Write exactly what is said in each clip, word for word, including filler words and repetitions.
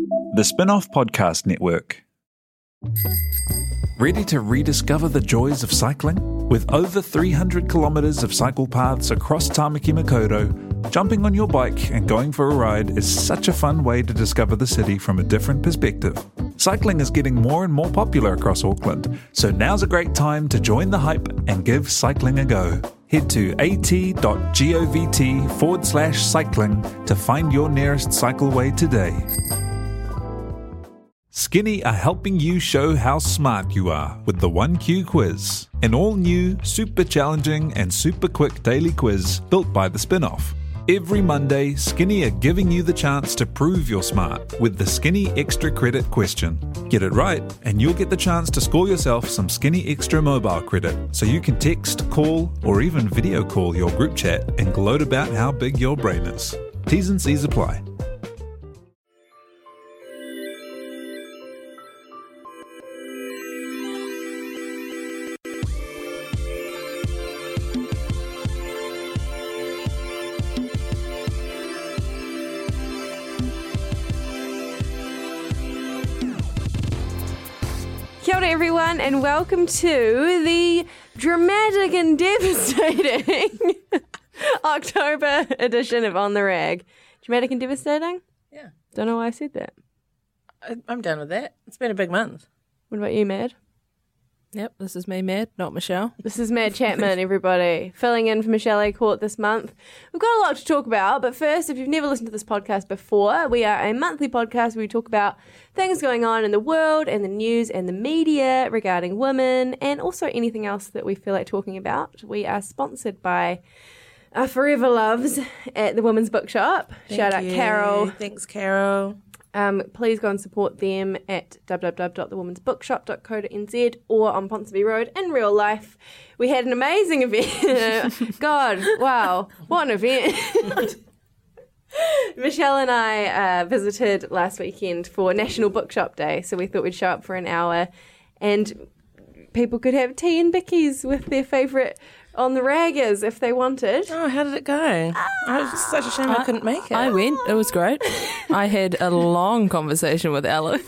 The Spin-Off Podcast Network. Ready to rediscover the joys of cycling? With over three hundred kilometres of cycle paths across Tāmaki Makaurau, jumping on your bike and going for a ride is such a fun way to discover the city from a different perspective. Cycling is getting more and more popular across Auckland, so now's a great time to join the hype and give cycling a go. Head to at.govt forward slash cycling to find your nearest cycleway today. Skinny are helping you show how smart you are with the one Q quiz, an all-new, super challenging and super quick daily quiz built by the Spin-Off. Every Monday, Skinny are giving you the chance to prove you're smart with the Skinny Extra Credit question. Get it right, and you'll get the chance to score yourself some Skinny Extra mobile credit, so you can text, call, or even video call your group chat and gloat about how big your brain is. T's and C's apply. Kia ora everyone, and welcome to the dramatic and devastating October edition of On the Rag. Dramatic and devastating? Yeah. Don't know why I said that. I, I'm down with that. It's been a big month. What about you, Mad? Yep, this is me, Mad, not Michelle. This is Mad Chapman, everybody. Filling in for Michelle A. Court this month. We've got a lot to talk about, but first, if you've never listened to this podcast before, we are a monthly podcast where we talk about things going on in the world and the news and the media regarding women and also anything else that we feel like talking about. We are sponsored by our forever loves at the Women's Bookshop. Thank Shout out you. Carol. Thanks, Carol. Um, please go and support them at w w w dot the women's bookshop dot co dot n z or on Ponsonby Road in real life. We had an amazing event. God, wow, what an event. Michelle and I uh, visited last weekend for National Bookshop Day, so we thought we'd show up for an hour and people could have tea and bickies with their favourite On the Raggers if they wanted. Oh, how did it go? Ah, it was such a shame I, I couldn't make it. I went, it was great. I had a long conversation with Alex.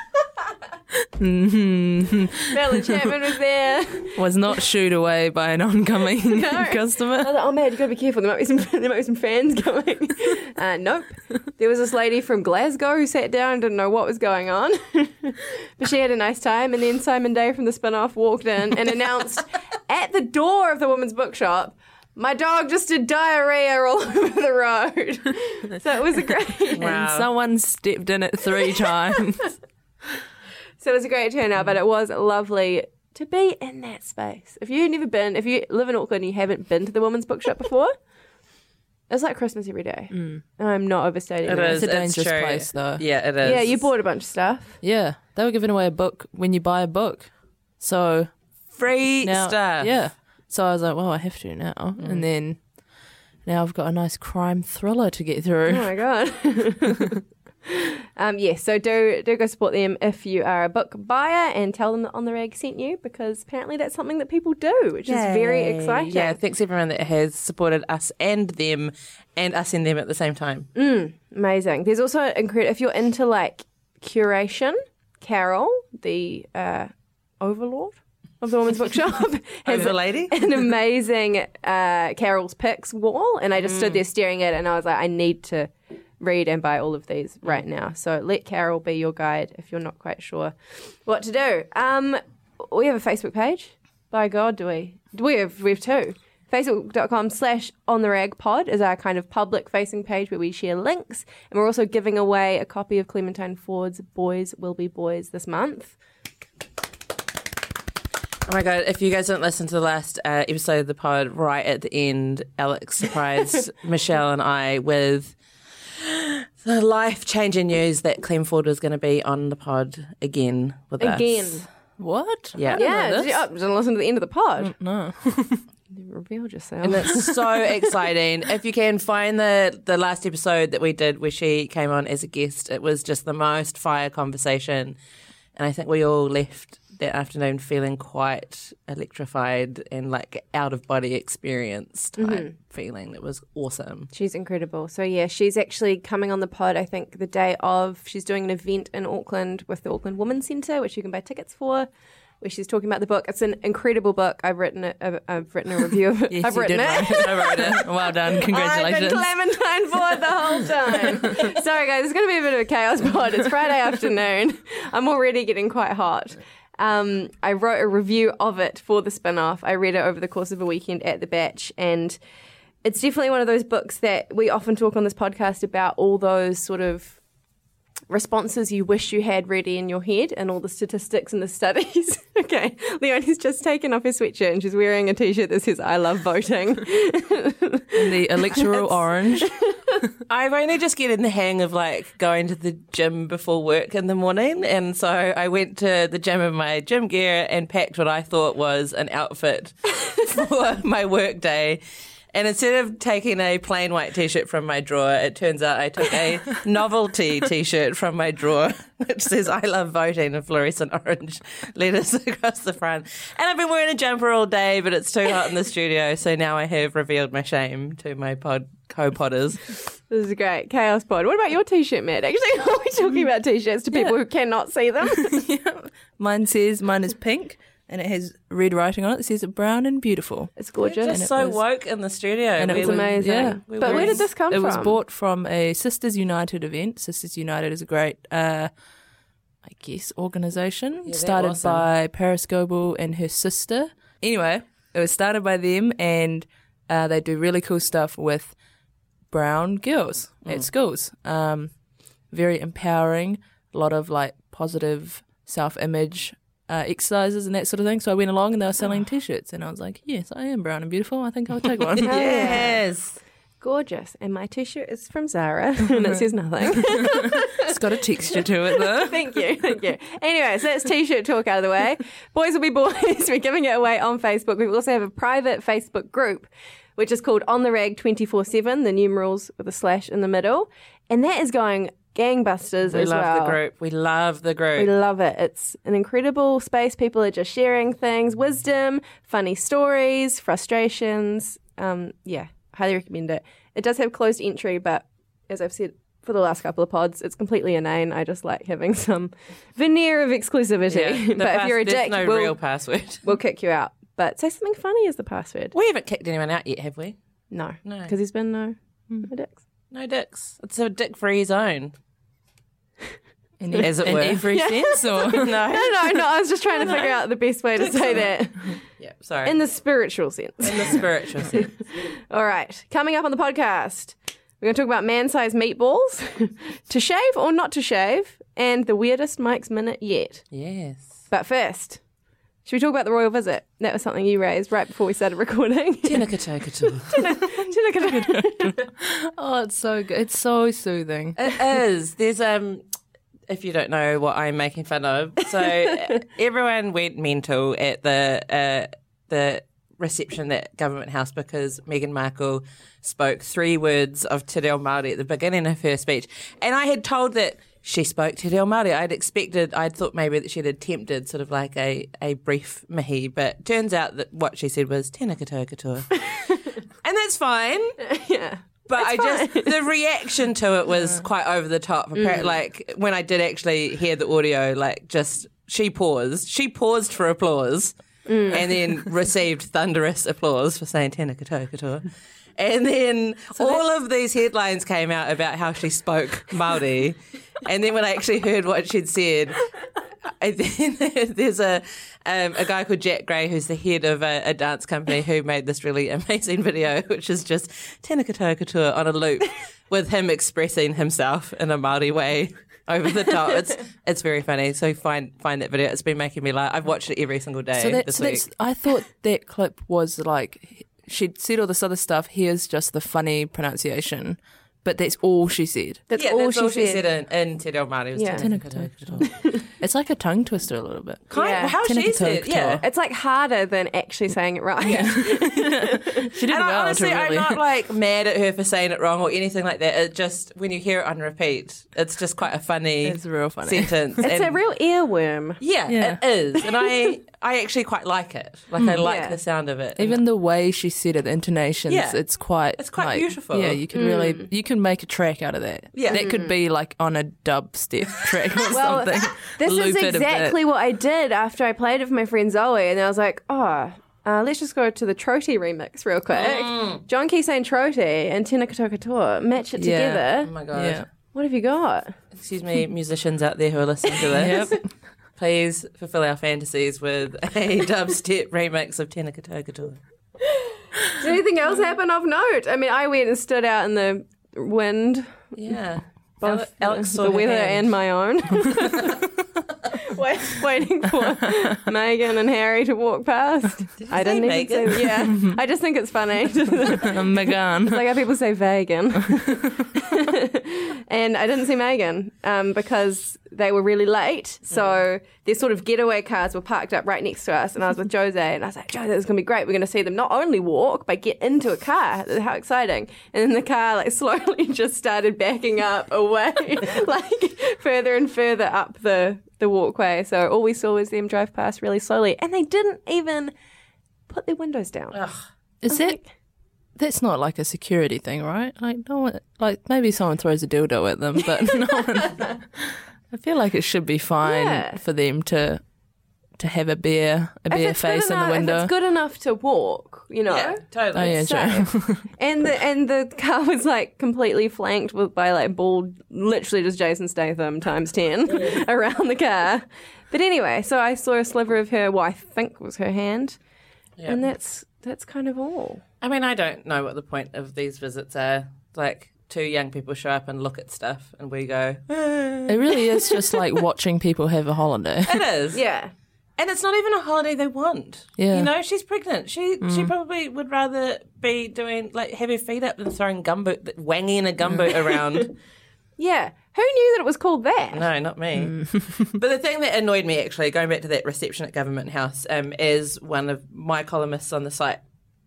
Bella Chapman was there. Was not shooed away by an oncoming No. customer. I was like, oh man, you gotta be careful. There might be some, there might be some fans coming. Uh, nope. There was this lady from Glasgow who sat down and didn't know what was going on, but she had a nice time. And then Simon Day from the Spin-Off walked in and announced at the door of the Women's Bookshop, "My dog just did diarrhea all over the road." So it was a great. Wow. And someone stepped in it three times. So it was a great turnout, but it was lovely to be in that space. If you've never been, if you live in Auckland and you haven't been to the Women's Bookshop before, it's like Christmas every day. Mm. I'm not overstating It that. is. It's a It's dangerous true. place, though. Yeah, it is. Yeah, you bought a bunch of stuff. Yeah, they were giving away a book when you buy a book. So free now, stuff. yeah. So I was like, well, I have to now. Mm. And then now I've got a nice crime thriller to get through. Oh my god. um, yes, so do do go support them if you are a book buyer and tell them that On the Rag sent you, because apparently that's something that people do, which is very Yay. exciting. Yeah, thanks everyone that has supported us and them and us and them at the same time. Mm, amazing. There's also incredible, if you're into like curation, Carol, the uh, overlord of the Women's Bookshop, has Over lady? an amazing uh, Carol's Picks wall, and I just stood there staring at it and I was like, I need to read and buy all of these right now. So let Carol be your guide if you're not quite sure what to do. Um, we have a Facebook page. By God, do we? Do we have, we have two. Facebook.com slash on the rag pod is our kind of public facing page where we share links. And we're also giving away a copy of Clementine Ford's Boys Will Be Boys this month. Oh my God, if you guys didn't listen to the last uh, episode of the pod, right at the end, Alex surprised Michelle and I with the life-changing news that Clem Ford was going to be on the pod again with Again. us. What? Yeah. I didn't Yeah, know did you, this. oh, didn't listen to the end of the pod. No. You revealed yourself. And it's so exciting. If you can find the, the last episode that we did where she came on as a guest, it was just the most fire conversation. And I think we all left that afternoon feeling quite electrified and like out of body experience type Mm-hmm. feeling. That was awesome. She's incredible. So, yeah, she's actually coming on the pod, I think, the day of. She's doing an event in Auckland with the Auckland Women's Centre, which you can buy tickets for, where she's talking about the book. It's an incredible book. I've written it. I've, I've written a review of it. Yes, I've you written did it. write it. I wrote it. Well done. Congratulations. I've been Clementine for it the whole time. Sorry, guys. It's going to be a bit of a chaos pod. It's Friday afternoon. I'm already getting quite hot. Um, I wrote a review of it for the spin-off. I read it over the course of a weekend at the Batch, and it's definitely one of those books that we often talk on this podcast about, all those sort of responses you wish you had ready in your head and all the statistics and the studies. Okay, Leonie's just taken off her sweatshirt and she's wearing a T-shirt that says I love voting. And the electoral orange. I've only just getting the hang of like going to the gym before work in the morning, and so I went to the gym in my gym gear and packed what I thought was an outfit for my work day. And instead of taking a plain white T-shirt from my drawer, it turns out I took a novelty T-shirt from my drawer, which says I love voting in fluorescent orange letters across the front. And I've been wearing a jumper all day, but it's too hot in the studio, so now I have revealed my shame to my pod co-podders. This is great. Chaos pod. What about your T-shirt, Matt? Actually, are we talking about T-shirts to people Yeah. who cannot see them? Yeah. Mine says, mine is pink, and it has red writing on it. It says brown and beautiful. It's gorgeous. Just it so was- woke in the studio. and it We It's was- were- amazing. yeah. We But were- where did this come It from? was bought from a Sisters United event. Sisters United is a great, uh, I guess, organisation they're started awesome. by Paris Goebel and her sister. Anyway, it was started by them, and uh, they do really cool stuff with brown girls at schools. Um, very empowering, a lot of like positive self-image uh, exercises and that sort of thing. So I went along and they were selling T-shirts, and I was like, yes, I am brown and beautiful. I think I'll take one. Yes. Gorgeous. And my T-shirt is from Zara, and it says nothing. It's got a texture to it though. Thank you, thank you. Anyway, so that's T-shirt talk out of the way. Boys will be boys. We're giving it away on Facebook. We also have a private Facebook group, which is called On the Rag twenty-four seven, the numerals with a slash in the middle. And that is going gangbusters We as love well. the group. We love the group. We love it. It's an incredible space. People are just sharing things, wisdom, funny stories, frustrations. Um, yeah, highly recommend it. It does have closed entry, but as I've said for the last couple of pods, it's completely inane. I just like having some veneer of exclusivity. Yeah, the but if pass- you're a there's dick, no we'll, real password. we'll kick you out. But say something funny as the password. We haven't kicked anyone out yet, have we? No. No. Because there's been no, Hmm. no dicks. No dicks. It's a dick-free zone. In, As it in were. every sense, or No. No, no, no. I was just trying to figure out the best way to say that Yeah, sorry. in the spiritual sense. In the spiritual sense. All right. Coming up on the podcast, we're going to talk about man-sized meatballs, to shave or not to shave, and the weirdest Mike's Minute yet. Yes. But first, should we talk about the royal visit? That was something you raised right before we started recording. Tinakatokato. oh, it's so good. It's so soothing. It is. There's um if you don't know what I'm making fun of. So uh, everyone went mental at the uh, the reception at Government House because Meghan Markle spoke three words of Te Reo Māori at the beginning of her speech. And I had told that she spoke Te Reo Māori. I'd expected, I'd thought maybe that she'd attempted sort of like a, a brief mihi, but turns out that what she said was tēnā katoa katoa. And that's fine. Yeah. But I fine. just, the reaction to it was quite over the top. Appar- Like, when I did actually hear the audio, like, just, she paused. She paused for applause and then received thunderous applause for saying tēnā katoa katoa. And then all of these headlines came out about how she spoke Māori. And then when I actually heard what she'd said, I then there's a um, a guy called Jack Gray who's the head of a, a dance company who made this really amazing video, which is just tēnā katoa katoa on a loop with him expressing himself in a Māori way over the top. It's it's very funny. So find find that video. It's been making me laugh. I've watched it every single day So, that, this so week. that's, I thought that clip was like, she'd said all this other stuff. Here's just the funny pronunciation. But that's all she said. That's yeah, all that's she all she said. said in, in Te Reo Māori. Was Yeah. tēnā katoa katoa. It's like a tongue twister a little bit. Kind Yeah. how she said, Tinakatoa. yeah. It's like harder than actually saying it right. She did And I, well honestly, to really. I'm not like mad at her for saying it wrong or anything like that. It just, when you hear it on repeat, it's just quite a funny, It's real funny. sentence. It's And- a real earworm. yeah, Yeah. it is. And I, I actually quite like it. Like, I like Yeah. the sound of it. Even the way she said it, the intonations, Yeah. it's quite It's quite like, beautiful. Yeah, you can really you can make a track out of that. Yeah. That could be like on a dubstep track or Well, something. This Loop is it a bit. exactly what I did after I played it with my friend Zoe, and I was like, oh, uh, let's just go to the Troti remix real quick. Mm. John Key saying Troti and Tēnā Katoa Katoa, match it Yeah. together. Oh my God. Yeah. What have you got? Excuse me, musicians out there who are listening to this. Yep. Please fulfill our fantasies with a dubstep remix of Tēnā Katoa Katoa. Did anything else happen of note? I mean, I went and stood out in the wind, Yeah. both Alex saw the her weather hand. and my own. Wait, waiting for Megan and Harry to walk past. I say didn't Megan? even say yeah. I just think it's funny. Megan. Like how people say vegan. And I didn't see Megan um, because they were really late. So their sort of getaway cars were parked up right next to us. And I was with Jose and I was like, Jose, this is going to be great. We're going to see them not only walk, but get into a car. How exciting. And then the car like slowly just started backing up away, like further and further up the, the walkway. So all we saw was them drive past really slowly. And they didn't even put their windows down. Ugh. Is that that's not like a security thing, right? Like no one, like maybe someone throws a dildo at them, but no one. I feel like it should be fine Yeah. for them to to have a bear a If bear it's good face in the enough- window. If it's good enough to walk, you know. Yeah, totally. Oh yeah, So- true. And the and the car was like completely flanked with by like bald, literally just Jason Statham times ten around the car. But anyway, so I saw a sliver of her, what I think was her hand, Yeah. and that's that's kind of all. I mean, I don't know what the point of these visits are. Like, two young people show up and look at stuff, and we go, eh. It really is just like watching people have a holiday. It is. Yeah, And it's not even a holiday they want. Yeah. You know, she's pregnant. She she probably would rather be doing, like, have her feet up than throwing gumboot, wanging a gumboot around. yeah. Who knew that it was called that? No, not me. But the thing that annoyed me, actually, going back to that reception at Government House, um, is one of my columnists on the site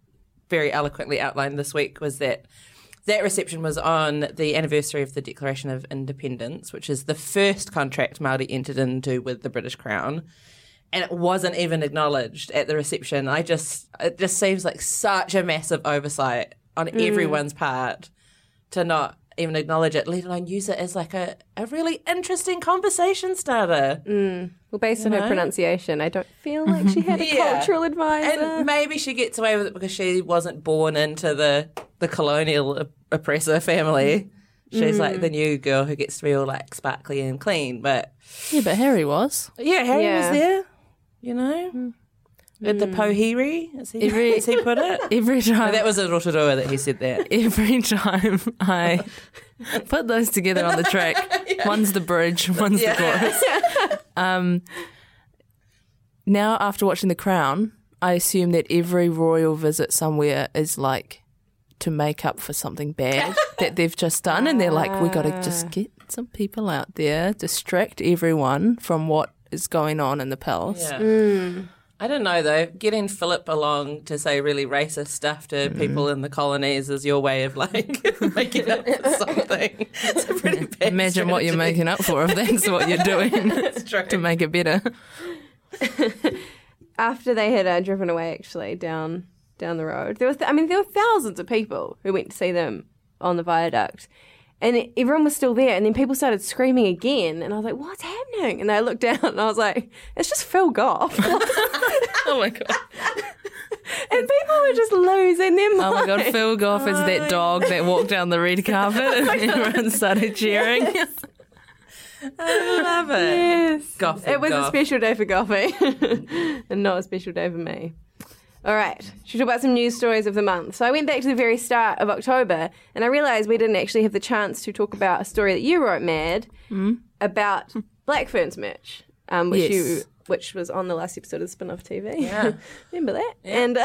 very eloquently outlined this week, was that that reception was on the anniversary of the Declaration of Independence, which is the first contract Māori entered into with the British Crown. And it wasn't even acknowledged at the reception. I just, it just seems like such a massive oversight on everyone's part to not even acknowledge it, let alone use it as like a, a really interesting conversation starter. Well, based on You her know? pronunciation, I don't feel like she had a Yeah. cultural advisor. And maybe she gets away with it because she wasn't born into the, the colonial op- oppressor family. She's like the new girl who gets to be all like sparkly and clean. But Yeah, but Harry was. yeah, Harry Yeah. was there, you know, at the Pohiri, as he, Every- as he put it. Every No, time that was a Rotorua that he said that. every time I put those together on the track, one's the bridge, one's the chorus. Um, now, after watching The Crown, I assume that every royal visit somewhere is like to make up for something bad that they've just done, and they're like, we got to just get some people out there, distract everyone from what is going on in the palace. Yeah. I don't know though. Getting Philip along to say really racist stuff to people in the colonies is your way of like making up for something. It's a pretty bad Imagine what you're strategy. making up for if that's what you're doing That's true. to make it better. After they had uh, driven away, actually down down the road, there was I mean there were thousands of people who went to see them on the viaduct, and everyone was still there. And then people started screaming again, and I was like, "What's happening?" And I looked down, and I was like, "It's just Phil Goff." Oh my god. And people were just losing their mind. Oh my god, Phil Goff is that dog that walked down the red carpet and everyone started cheering. I love it. Yes. Goff It was Goff. a special day for Goffy and not a special day for me. All right, should we talk about some news stories of the month? So I went back to the very start of October and I realised we didn't actually have the chance to talk about a story that you wrote, Mad, about Black Ferns merch, um, which Yes. you which was on the last episode of Spin-Off T V. Yeah. Remember that? And uh,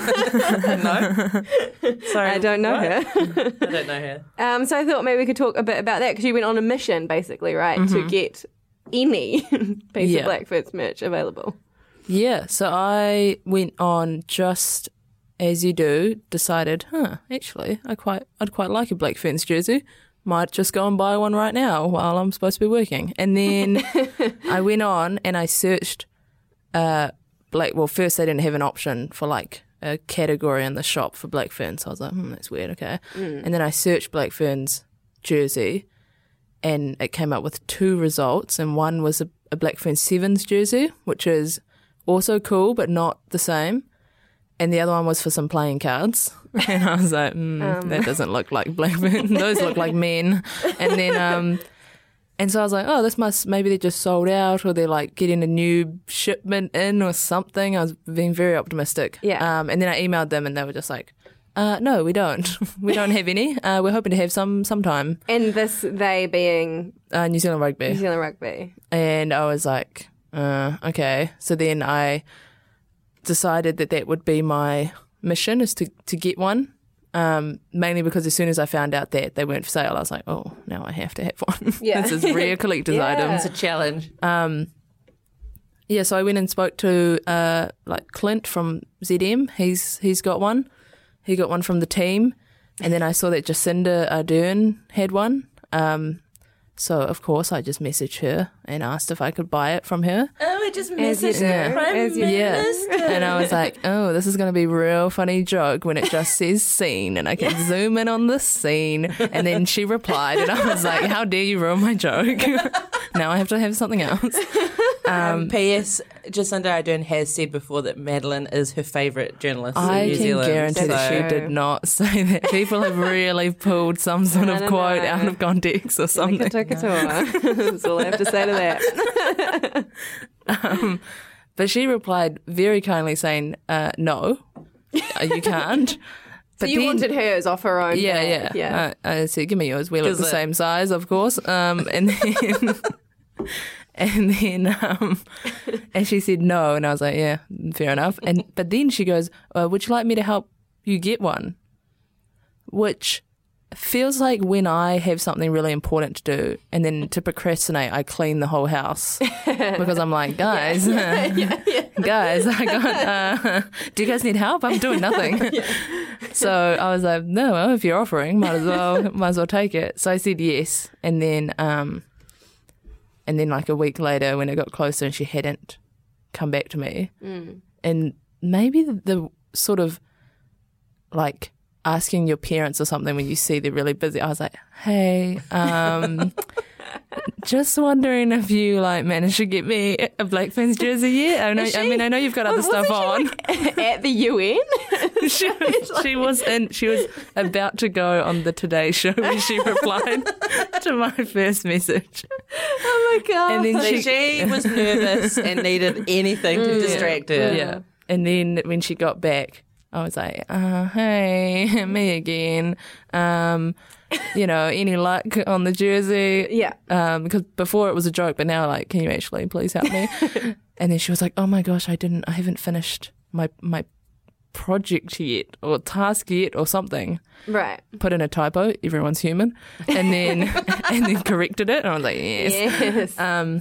No. Sorry. I don't know what? her. I don't know her. Um, so I thought maybe we could talk a bit about that because you went on a mission, basically, right, to get any piece Yeah. of Blackfoot's merch available. Yeah, so I went on just as you do, decided, huh, actually, I quite, I'd quite like a Black Ferns jersey. Might just go and buy one right now while I'm supposed to be working. And then I went on and I searched, uh, Black. Well, first they didn't have an option for like a category in the shop for Black Ferns. So I was like, hmm, that's weird. Okay. Mm. And then I searched Black Ferns jersey, and it came up with two results, and one was a, a Black Ferns Sevens jersey, which is also cool but not the same, and the other one was for some playing cards. And I was like, mm, um. that doesn't look like Black Ferns. Those look like men. And then, um, and so I was like, oh, this must, maybe they just sold out, or they're like getting a new shipment in or something. I was being very optimistic. Yeah. Um, and then I emailed them, and they were just like, Uh, no, we don't. We don't have any. Uh, we're hoping to have some sometime. And this, they being Uh, New Zealand Rugby. New Zealand Rugby. And I was like, uh, okay. So then I decided that that would be my mission, is to, to get one. Um, mainly because as soon as I found out that they weren't for sale, I was like, oh, now I have to have one. Yeah. This is rare collector's Yeah. items. It's a challenge. Um, yeah, so I went and spoke to uh, like Clint from Z M. He's he's got one. He got one from the team, and then I saw that Jacinda Ardern had one. Um, so of course I just messaged her and asked if I could buy it from her. Oh, I just As you messaged do. the Prime As you do. Yeah, Minister. and I was like, oh, this is going to be a real funny joke when it just says scene, and I can zoom in on the scene. And then she replied, and I was like, how dare you ruin my joke? Now I have to have something else. Um, P S. Jacinda Ardern has said before that Madeline is her favourite journalist I in New can Zealand. guarantee that she so- did not say that. People have really pulled some sort I of don't quote know. out of context or something. That's all I have to say to that. Um, but she replied very kindly saying, uh, no, uh, you can't. So But you then- wanted hers off her own. Yeah, bat. yeah. Uh, I said, give me yours. We look Is the it- same size, of course. Um, and then, and then, um, and she said no, and I was like, yeah, fair enough. And but then she goes, uh, would you like me to help you get one? Which feels like when I have something really important to do, and then to procrastinate, I clean the whole house because I'm like, guys, guys, I got. Uh, do you guys need help? I'm doing nothing. So I was like, no, well, if you're offering, might as well, might as well take it. So I said yes, and then, um, and then like a week later, when it got closer, and she hadn't come back to me, Mm. and maybe the, the sort of like asking your parents or something when you see they're really busy. I was like, hey, um, just wondering if you like managed to get me a Black Ferns jersey yet. I know. I mean, I know you've got other stuff on. At the U N? she, she was in. She was about to go on the Today Show when she replied to my first message. Oh my God. And then So she, she was nervous and needed anything to distract her. yeah. And then when she got back, I was like, uh, hey, me again. Um, you know, any luck on the jersey? Yeah. Um, because before it was a joke, but now like, can you actually please help me? And then she was like, oh my gosh, I didn't, I haven't finished my my project yet, or task yet, or something. Right. Put in a typo. Everyone's human. And then and then corrected it. And I was like, yes. Yes. Um.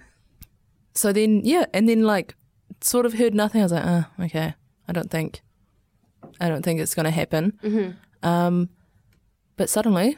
So then, yeah, and then like, sort of heard nothing. I was like, oh, okay. I don't think, I don't think it's going to happen. Mm-hmm. Um, but suddenly,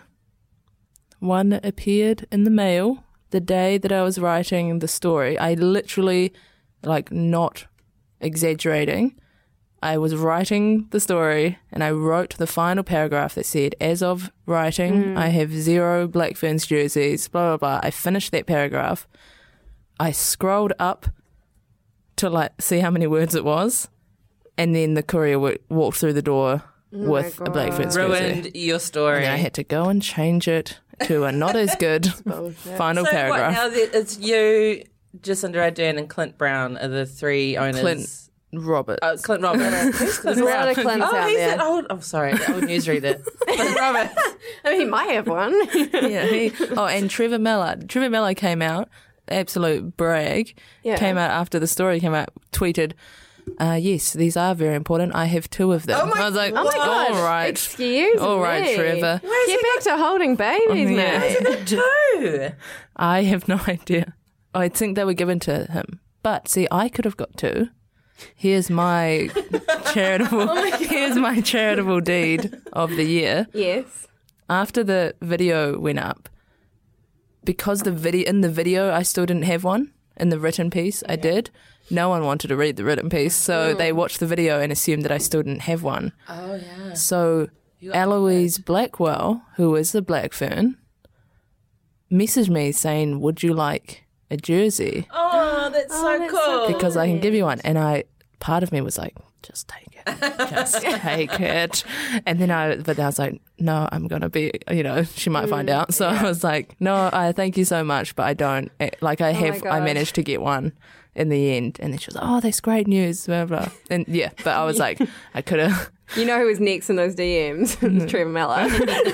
one appeared in the mail the day that I was writing the story. I literally, like, not exaggerating, I was writing the story and I wrote the final paragraph that said, as of writing, Mm. I have zero Black Ferns jerseys, blah, blah, blah. I finished that paragraph. I scrolled up to, like, see how many words it was. And then the courier w- walked through the door Oh with my a Black God. Ferns jersey. Ruined your story. And then I had to go and change it to a not as good Bullshit. final so paragraph. What, now that it's you, Jacinda Ardern, and Clint Brown are the three owners. Clint Robert. Oh, Clint Roberts. There's a lot of Clints oh, out he's there. the old. Oh, sorry, the old newsreader. Clint Roberts. I mean, he might have one. Yeah. He, oh, and Trevor Mallard. Trevor Mallard came out, absolute brag. Yeah. Came out after the story came out, tweeted, uh, yes, these are very important. I have two of them. Oh my- I was like, Oh my God. all right. Excuse All me. right, Trevor. Get back to holding babies, Yeah. mate. Two. I have no idea. I think they were given to him. But see, I could have got two. Here's my charitable. Oh my here's my charitable deed of the year. Yes. After the video went up, because the video in the video I still didn't have one. In the written piece, I did. No one wanted to read the written piece, so mm. they watched the video and assumed that I still didn't have one. Oh yeah. So Eloise Blackwell, who is the Black Fern, messaged me saying, "Would you like a jersey?" Oh, that's oh, so that's cool. so Because I can give you one. And I, part of me was like, just take it. Just take it. And then I, but I was like, no, I'm going to be, you know, she might find Mm, out. So I was like, no, I thank you so much, but I don't. Eh, Like I Oh my have, I gosh. managed to get one in the end. And then she was like, oh, that's great news, blah, blah. And yeah, but I was like, I could have. You know who was next in those D Ms? It's Trevor Miller.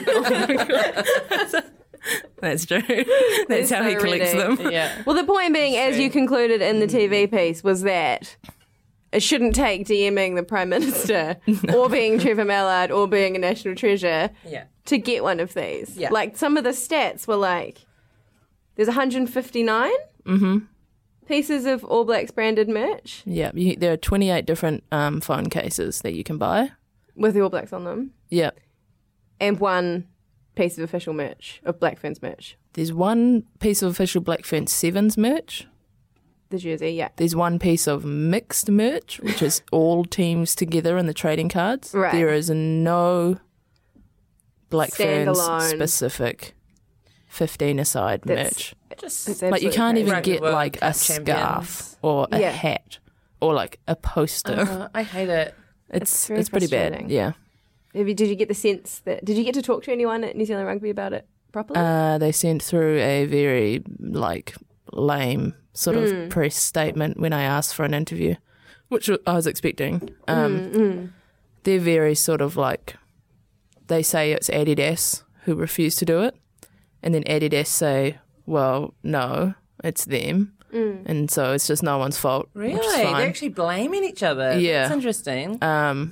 That's true. That's They're how he so collects ready. them. Yeah. Well, the point being, as you concluded in the T V piece, was that it shouldn't take DMing the Prime Minister or being Trevor Mallard or being a national treasure Yeah. to get one of these. Yeah. Like, some of the stats were like, there's one hundred fifty-nine Mm-hmm. pieces of All Blacks branded merch Yeah, you, there are twenty-eight different um, phone cases that you can buy. with the All Blacks on them, Yeah. and one piece of official merch, of Black Ferns merch. There's one piece of official Black Fern Sevens merch. The jersey, yeah. There's one piece of mixed merch, which is all teams together in the trading cards. Right. There is no Black Ferns Standalone. specific fifteen-a-side That's- merch. Just It's Like you absolutely can't crazy. even Rugby get World like a Cup scarf champions. or a Yeah. hat or like a poster. uh, I hate it. it's it's very it's pretty bad. frustrating. Yeah. Have you, did you get the sense that, did you get to talk to anyone at New Zealand Rugby about it properly? Uh, they sent through a very like lame sort of Mm. press statement when I asked for an interview, which I was expecting. Um, Mm, mm. They're very sort of like, they say it's Adidas who refused to do it, and then Adidas say, well, no, it's them, Mm. and so it's just no one's fault. Really? Which is They're fine. actually blaming each other. Yeah. That's interesting. Um,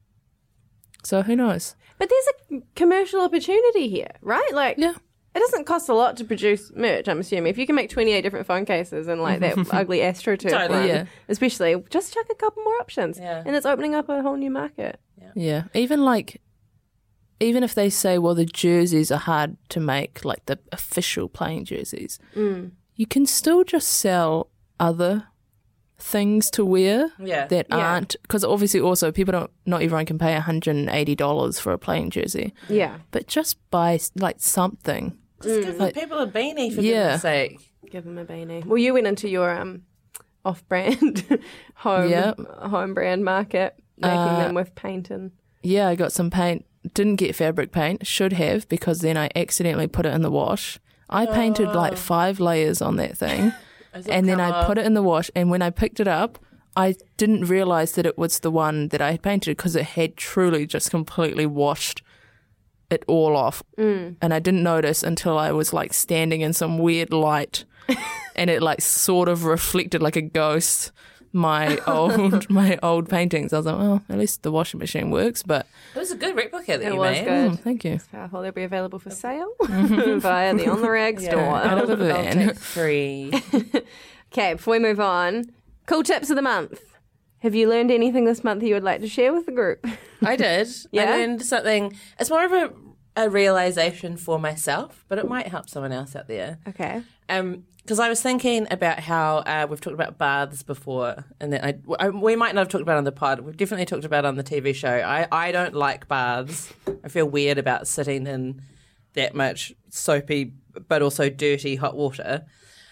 so who knows? But there's a commercial opportunity here, right? Like, Yeah. it doesn't cost a lot to produce merch, I'm assuming. If you can make twenty-eight different phone cases and like that ugly AstroTurf Totally. one, Yeah. especially, just chuck a couple more options. Yeah. And it's opening up a whole new market. Yeah, even like, even if they say, well, the jerseys are hard to make, like the official playing jerseys, Mm. you can still just sell other things to wear Yeah. that Yeah. aren't, because obviously also people don't, not everyone can pay one hundred eighty dollars for a playing jersey, Yeah. but just buy like something. Just give Like- the people a beanie for Yeah. goodness sake. Give them a beanie. Well, you went into your um, off-brand home Yeah. home brand market, making Uh, them with paint and Yeah, I got some paint, didn't get fabric paint, should have, because then I accidentally put it in the wash. I painted like five layers on that thing. Has it And then come I off? put it in the wash, and when I picked it up, I didn't realise that it was the one that I had painted because it had truly just completely washed it all off. Mm. And I didn't notice until I was like standing in some weird light and it like sort of reflected like a ghost my old my old paintings. I was like, well, at least the washing machine works, but It was a good replica that It you was made. good. oh, thank you. powerful. They'll be available for sale via the On the Rag store. Out of the I'll van. take three. Okay, before we move on, cool tips of the month. Have you learned anything this month you would like to share with the group? I did. Yeah? I learned something. It's more of a, a realization for myself, but it might help someone else out there. Okay. Um, because I was thinking about how uh, we've talked about baths before, and then I, I, we might not have talked about it on the pod. We've definitely talked about it on the T V show. I, I don't like baths. I feel weird about sitting in that much soapy, but also dirty hot water.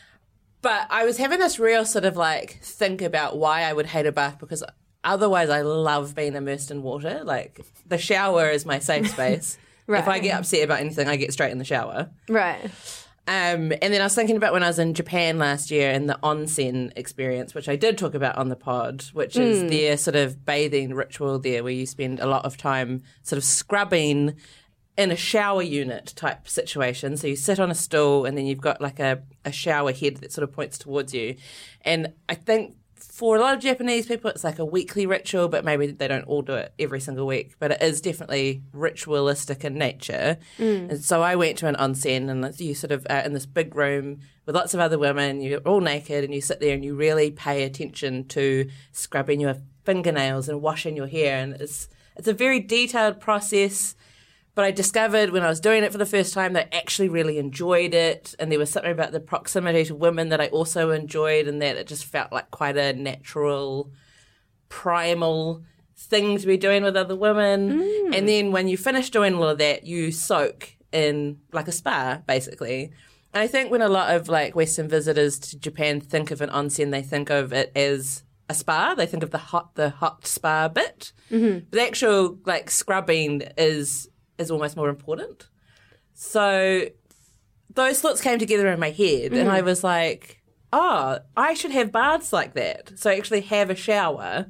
But I was having this real sort of like think about why I would hate a bath, because otherwise I love being immersed in water. Like the shower is my safe space. Right. If I get upset about anything, I get straight in the shower. Right. Um, and then I was thinking about when I was in Japan last year and the onsen experience, which I did talk about on the pod, which is their sort of bathing ritual there, where you spend a lot of time sort of scrubbing in a shower unit type situation. So you sit on a stool and then you've got like a, a shower head that sort of points towards you. And I think for a lot of Japanese people, it's like a weekly ritual, but maybe they don't all do it every single week. But it is definitely ritualistic in nature. Mm. And so I went to an onsen, and you sort of are in this big room with lots of other women. You're all naked, and you sit there and you really pay attention to scrubbing your fingernails and washing your hair. And it's it's a very detailed process. But I discovered when I was doing it for the first time that I actually really enjoyed it. And there was something about the proximity to women that I also enjoyed, and that it just felt like quite a natural, primal thing to be doing with other women. Mm. And then when you finish doing all of that, you soak in like a spa, basically. And I think when a lot of like Western visitors to Japan think of an onsen, they think of it as a spa. They think of the hot, the hot spa bit. Mm-hmm. But the actual like scrubbing is... is almost more important. So those thoughts came together in my head, mm. and I was like, oh, I should have baths like that. So I actually have a shower,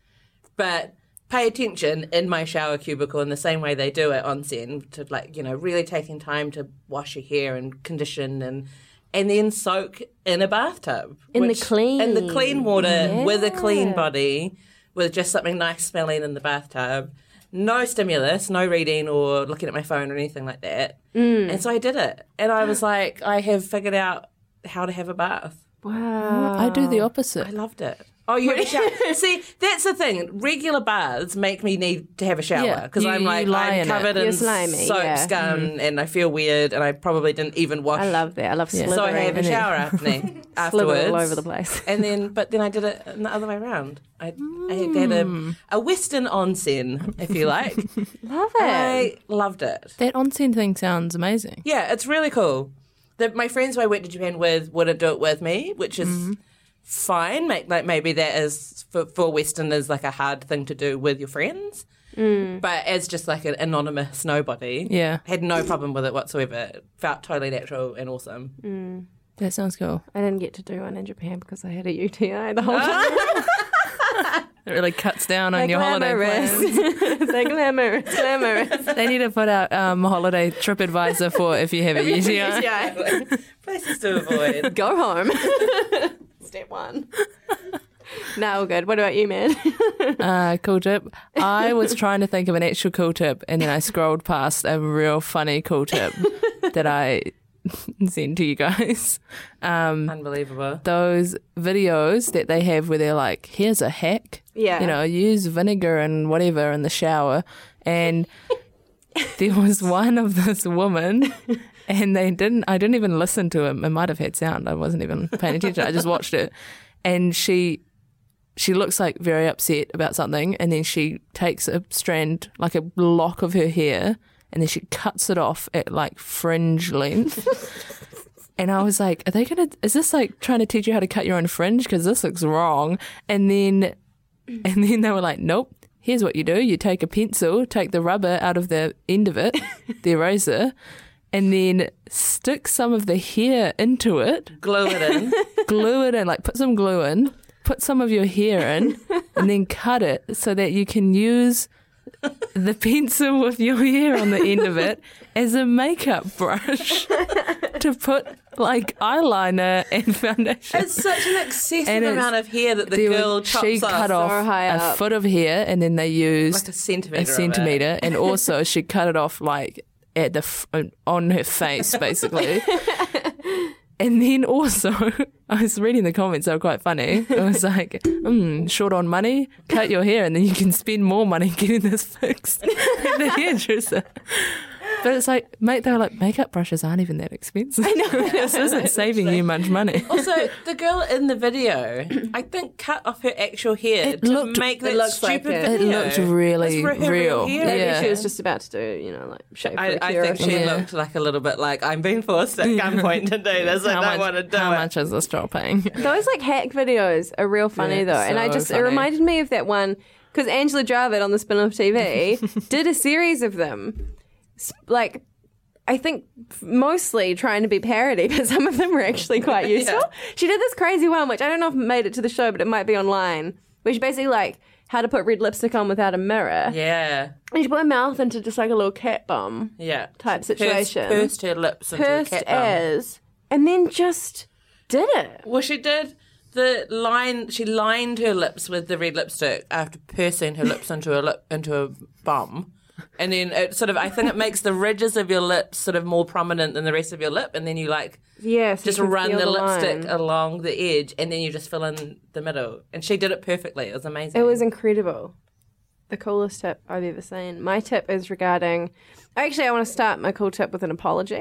but pay attention in my shower cubicle in the same way they do at onsen, to like, you know, really taking time to wash your hair and condition and and then soak in a bathtub. In which, the clean. In the clean water Yeah. with a clean body, with just something nice smelling in the bathtub. No stimulus, no reading or looking at my phone or anything like that. Mm. And so I did it. And I was like, I have figured out how to have a bath. Wow. I do the opposite. I loved it. Oh, you have a shower. See, that's the thing. Regular baths make me need to have a shower because Yeah, you- I'm like, you lie I'm in it. covered You're in slimy, soap yeah. scum and I feel weird and I probably didn't even wash. I love that. I love slithering. So I have a And then- shower after me, Slither afterwards. all over the place. And then, but then I did it the other way around. I, I had a, a Western onsen, if you like. Love it. I loved it. That onsen thing sounds amazing. Yeah, it's really cool. The, my friends who I went to Japan with wouldn't do it with me, which is mm-hmm. fine. Like, like maybe that is for, for Westerners like a hard thing to do with your friends. Mm. But as just like an anonymous nobody, Yeah. had no problem with it whatsoever. It felt totally natural and awesome. Mm. That sounds cool. I didn't get to do one in Japan because I had a U T I the whole time. It really cuts down on They're your holiday glamorous. plans. They're glamorous, glamorous. They need to put out um, holiday trip advisor for if you have a U T I. Yeah. Places to avoid. Go home. Step one. No, all good. What about you, man? Uh, cool tip. I was trying to think of an actual cool tip, and then I scrolled past a real funny cool tip that I sent to you guys. Um, Unbelievable. those videos that they have where they're like, here's a hack. Yeah. You know, use vinegar and whatever in the shower. And there was one of this woman, and they didn't, I didn't even listen to it. It might have had sound. I wasn't even paying attention. I just watched it. And she, she looks like very upset about something. And then she takes a strand, like a lock of her hair, and then she cuts it off at like fringe length. And I was like, are they going to, is this like trying to teach you how to cut your own fringe? Because this looks wrong. And then, and then they were like, nope, here's what you do. You take a pencil, take the rubber out of the end of it, the eraser, and then stick some of the hair into it. Glue it in. Glue it in, like put some glue in, put some of your hair in, and then cut it so that you can use the pencil with your hair on the end of it as a makeup brush to put like eyeliner and foundation. It's such an excessive And it's- amount of hair that the There girl was- chops she off. cut off So high a up. foot of hair, and then they used like a centimetre. a centimetre, and also she cut it off like at the f- on her face, basically. And then also, I was reading the comments; they were quite funny. It was like, mm, "Short on money? Cut your hair, and then you can spend more money getting this fixed at the hairdresser." But it's like, mate, they were like, makeup brushes aren't even that expensive. I know. This isn't saving you much money. Also, the girl in the video, I think, cut off her actual hair It to looked- make it that looks like stupid it. It video. looked really It's re- her real. hair. Maybe Yeah. she was just about to do, you know, like shave I, for I the think she Yeah. looked like a little bit like I'm being forced at gunpoint to do this. I How don't much, want to do how it. much is this job paying? Those like hack videos are real funny Yeah, though, and I so just funny. it reminded me of that one because Angela Jarvis on the Spin-off T V did a series of them, S- like I think mostly trying to be parody, but some of them were actually quite useful. Yeah. She did this crazy one, which I don't know if it made it to the show, but it might be online, which basically like how to put red lipstick on without a mirror, Yeah, and she put her mouth into just like a little cat bum yeah. type situation, Pursed, pursed her lips into pursed a cat bum. as, and then just did it. Well, she did the line. She lined her lips with the red lipstick after pursing her lips into a lip into a bum. And then it sort of, I think it makes the ridges of your lips sort of more prominent than the rest of your lip. And then you like Yeah, so just you can run feel the, the lipstick line. along the edge and then you just fill in the middle. And she did it perfectly. It was amazing. It was incredible. The coolest tip I've ever seen. My tip is regarding... Actually, I want to start my cool tip with an apology.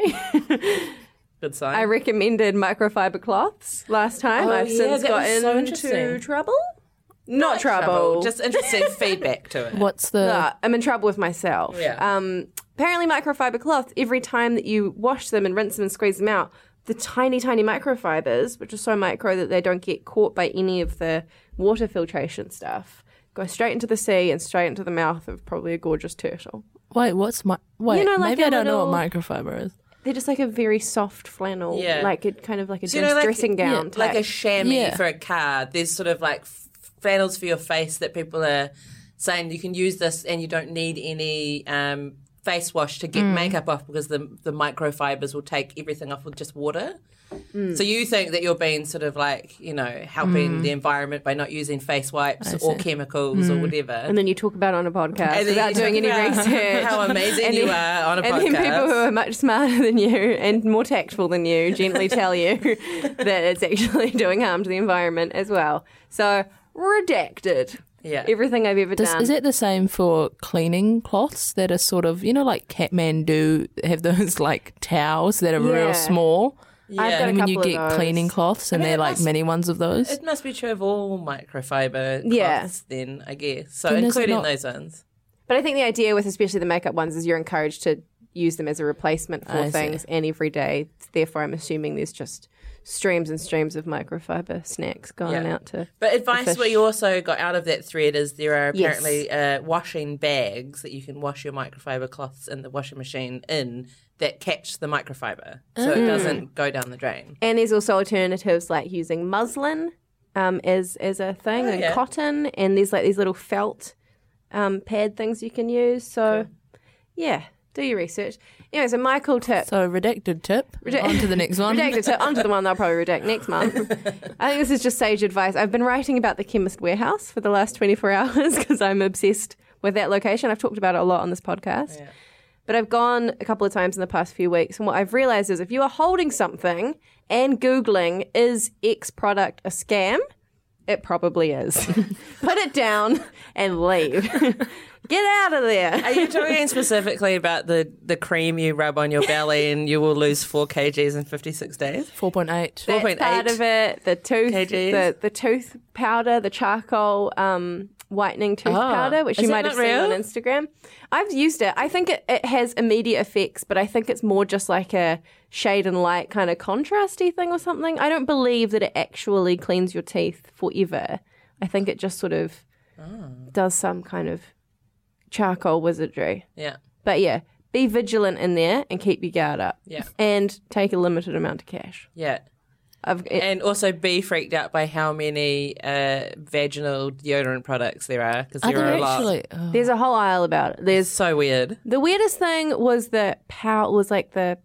Good sign. I recommended microfiber cloths last time. Oh, I've yeah, since that got was so into interesting. trouble. Not, trouble. Just interesting feedback to it. What's the? No, I'm in trouble with myself. Yeah. Um, apparently, microfiber cloths, every time that you wash them and rinse them and squeeze them out, the tiny, tiny microfibers, which are so micro that they don't get caught by any of the water filtration stuff, go straight into the sea and straight into the mouth of probably a gorgeous turtle. Wait, what's my? Wait, You know, like maybe a I don't know what little- microfiber is. They're just like a very soft flannel, Yeah. like a kind of like a So, you dress, know, like- dressing gown yeah, type. Like a chamois Yeah. for a car. There's sort of like f- flannels for your face that people are saying you can use this and you don't need any um, face wash to get makeup off because the the microfibers will take everything off with just water. So you think that you're being sort of like, you know, helping the environment by not using face wipes or chemicals or whatever. and then you talk about it on a podcast And then without you doing talk any about research. how amazing And you then- are on a and podcast. then people who are much smarter than you and more tactful than you gently tell you that it's actually doing harm to the environment as well. So, redacted. Yeah. Everything I've ever Does, done. is it the same for cleaning cloths that are sort of, you know, like Kathmandu have those like towels that are Yeah. real small? I've got a And when you couple of get those. cleaning cloths and I mean, they're it like must- mini ones of those. It must be true of all microfiber cloths Yeah. then, I guess. So Then is it including not- those ones. But I think the idea with especially the makeup ones is you're encouraged to use them as a replacement for I see. things and every day. Therefore, I'm assuming there's just streams and streams of microfiber snacks going Yeah. out to. But advice fish. we also got out of that thread is there are Yes. apparently uh, washing bags that you can wash your microfiber cloths in the washing machine in that catch the microfiber so Mm. it doesn't go down the drain. And there's also alternatives like using muslin um, as as a thing, Oh, and yeah. cotton, and there's like these little felt um, pad things you can use. So, yeah, do your research. Anyway, so my cool tip. So redacted tip. Redact- On to the next one. Redacted, so onto the one they'll probably redact next month. I think this is just sage advice. I've been writing about the Chemist Warehouse for the last twenty-four hours because I'm obsessed with that location. I've talked about it a lot on this podcast. Yeah. But I've gone a couple of times in the past few weeks, and what I've realised is if you are holding something and Googling, is X product a scam? It probably is. Put it down and leave. Get out of there. Are you talking specifically about the, the cream you rub on your belly and you will lose four kgs in fifty-six days? four point eight. That's four point part eight of it. The tooth, kgs. the, the tooth powder, the charcoal um, whitening tooth Oh, powder, which is you that might have not seen on real? Instagram. I've used it. I think it, it has immediate effects, but I think it's more just like a shade and light kind of contrasty thing or something. I don't believe that it actually cleans your teeth forever. I think it just sort of Oh. does some kind of charcoal wizardry. Yeah. But yeah, be vigilant in there and keep your guard up. Yeah. And take a limited amount of cash. Yeah. I've, it, And also be freaked out by how many uh, vaginal deodorant products there are because Are there are there a lot. actually? Oh. There's a whole aisle about it. There's So weird. the weirdest thing was the pow was like the